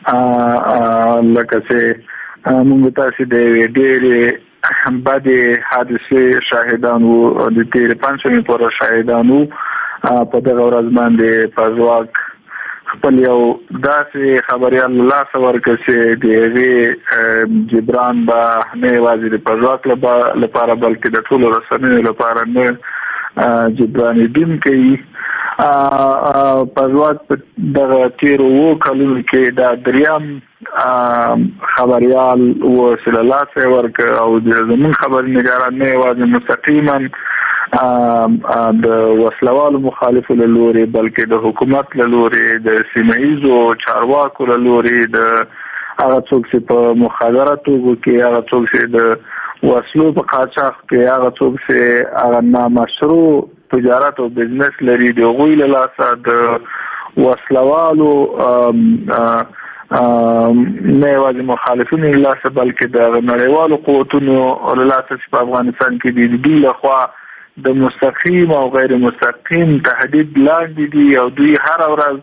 لکه څه موږ تاسو د ډېرې بعد حادثه شاهدان وو، د تیر پنځمې پر شاهدان وو. په دغه ورځ باندې پژواک خپل یو داسې خبريال لا څور کسي دی جبران با نه یوازې د پژواک لپاره بلکې د ټولو رسنیو لپاره نه جبران دین کوي. پژواک په دغه تیر وو کلونو کې دا دریم خبريال وسله لا څور او د زمون خبرنګاران نه یوازې مستقیما د وسلوالو مخالفو له لوري بلکې د حکومت له لوري د سیمه‌ایزو چارواکو له لوري د هغه څوک چې په مخابراتو کې هغه څوک چې د وسلو په قاچاق کې هغه څوک چې هغه نامشروع تجارت او بزنس لري د غوی له لاسه د وسلوالو نه یوازې مخالفین له لاسه بلکې د نړیوالو قوتونو له لاسه چې په افغانستان کې د دوی لخوا د مستقیم او غیر مستقیم تهدید لاندې دي او دوی هر ورځ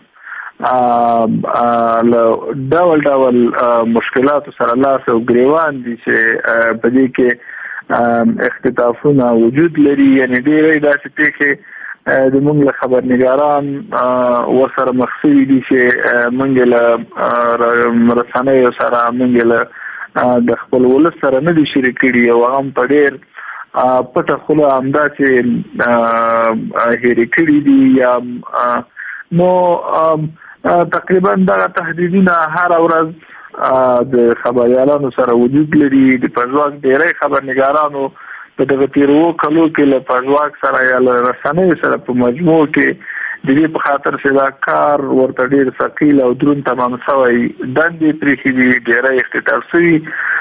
ډول ډول مشکلات سره لاس او ګریوان دي چې په دې کې اختلافونه وجود لري. یعنی ډېرې داسې پیښې د موږ له خبرنګاران ورسره مخ شوي دي چې موږ له رسنیو سره موږ له د خپل ولس سره نه دي شریک کړي او هغه هم په ډېر پټه خوله همداسې هېرې کړي دي. یا نو تقریبا دغه تهدیدونه هر ورځ د خبريالانو سره وجود لري. د پژواک ډېری خبرنګارانو په دغه تیرو کلو کې له پژواک سره یا له رسنیو سره په مجموع کې د دې په خاطر چې دا کار ورته ډېر ثقیل او دروند تمام شوی دندې پرېښي دي، ډېری اختطاف شوي،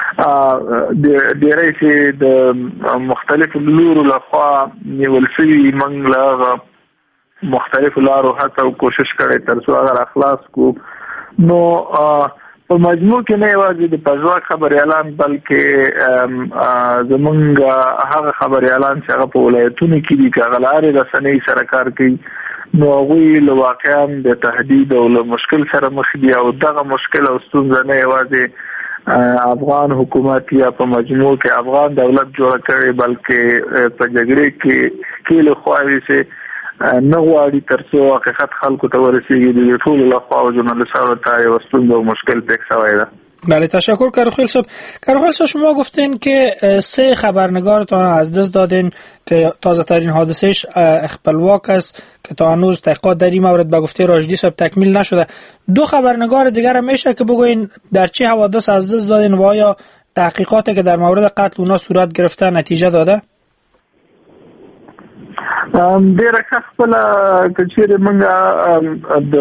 ډېری چې د مختلفو لورو لخوا نیول شوي. موږ له هغه مختلفو لارو هڅه او کوشش کړی تر څو هغه راخلاص کړو. نو په مجموع کې نه یوازې د پژواک خبريالان بلکې زمونږ هغه خبريالان چې هغه په ولایتونو کې دي که هغه لارې رسنۍ سره کار کوي، نو هغوی له واقعا د تهدید او له مشکل سره مخ دي او دغه مشکل او ستونزه نه یوازې افغان حکومت یا په مجموع کې افغان دولت جوړه کړې بلکې په جګړې کې کې له خواوې چې نه غواړي تر څو حقیقت خلکو ته ورسیږي د ټولو لخوا او ژورنالیستانو ته یو ستونزه و مشکل پیش شوی ده. بله، تشکر کاروخیل صاحب. کاروخیل صاحب، شما گفتین که سه خبرنگارتان از دست دادین که تازه ترین حادثهش اخپلواک است که تا هنوز تحقیقات در این مورد به گفته راشدی صاحب تکمیل نشده. دو خبرنگار دیگر هم میشه که بگوین در چه حوادث از دست دادین و آیا تحقیقاتی که در مورد قتل اونا صورت گرفته نتیجه داده؟ ډیره خپل کچېره منګه د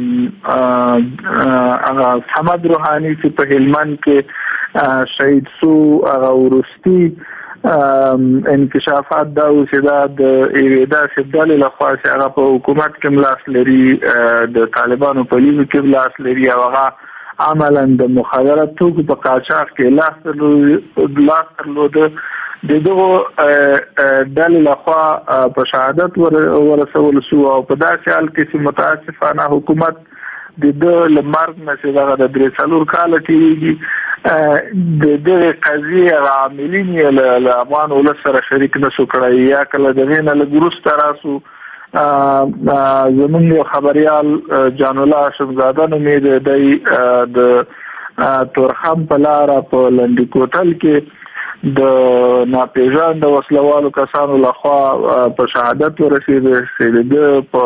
هغه حمد روحاني چې په هلمند کې شهید سو هغه ورستی انکشافات دا اوسه دا د ایویدا سبدل له خوا چې هغه په حکومت کې ملاس لري د طالبانو په لیدو کې ملاس لري او هغه عملاً د مخدرات توکو په قاچاق کې لاس درلود د دغه ډلې لخوا په شهادت ورسول شو او په داسې حال کې چې متاسفانه حکومت د د لمرګ نشي دغه د درې څلور کال تیریږي د دغه قضیه عاملین له افغان ولس سره شریک نشو کړی یا کله دغه نه لګروس تراسو زمونږ خبريال جان الله شمزاده نومې د تورخم په لار په لنډی کوټل کې د ناپېژان د وسلوالو کسانو لخوا په شهادت ورسېده چې د په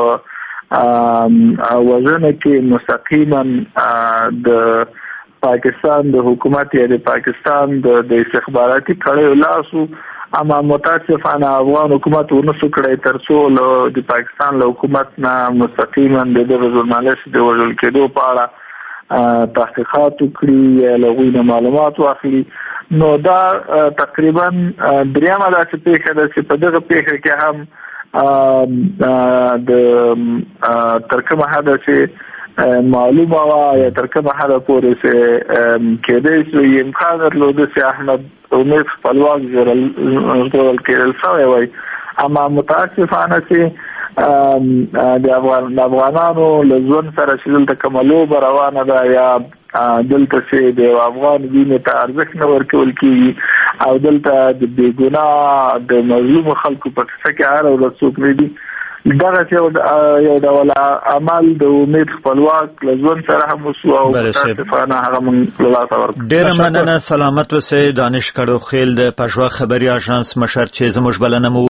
وژنه کې مستقیما د پاکستان د حکومت یا د پاکستان د استخباراتي کړیو لاسو اما متاسفانه افغان حکومت ونسو کړی ترڅو د پاکستان له حکومت نه مستقیما د ژورنالیست د وژل کېدو په اړه تحقیقات وکړي یا له غوی معلومات واخلي. نو دا تقریبا دریمه داسې پیښه ده چې په دغه پیښه کې هم د تر کومه حده چې معلومه وه یا تر کومه حده پورې چې کېدی شي امکان درلوده چې احمد امید خپلواک ژغورل کېدل شوی وای، اما متاسفانه چې د افغانانو له ژوند سره چې دلته کومه لوبه روانه ده یا دلته چې د افغان وینې ته ارزښت نه ورکول کېږي او دلته د بېګناه د مظلومو خلکو په کیسه کې هره ورځ څوک نه دي، دغه یو ډول عمل د امید خپلواک له ژوند سره هم وشو او متاسفانه هغه موږ له لاسه ورکړو. ډېره مننه. سلامت اوسئ. دانش کړو خیل د پژوا خبري اژانس مشر چې زموږ بلنه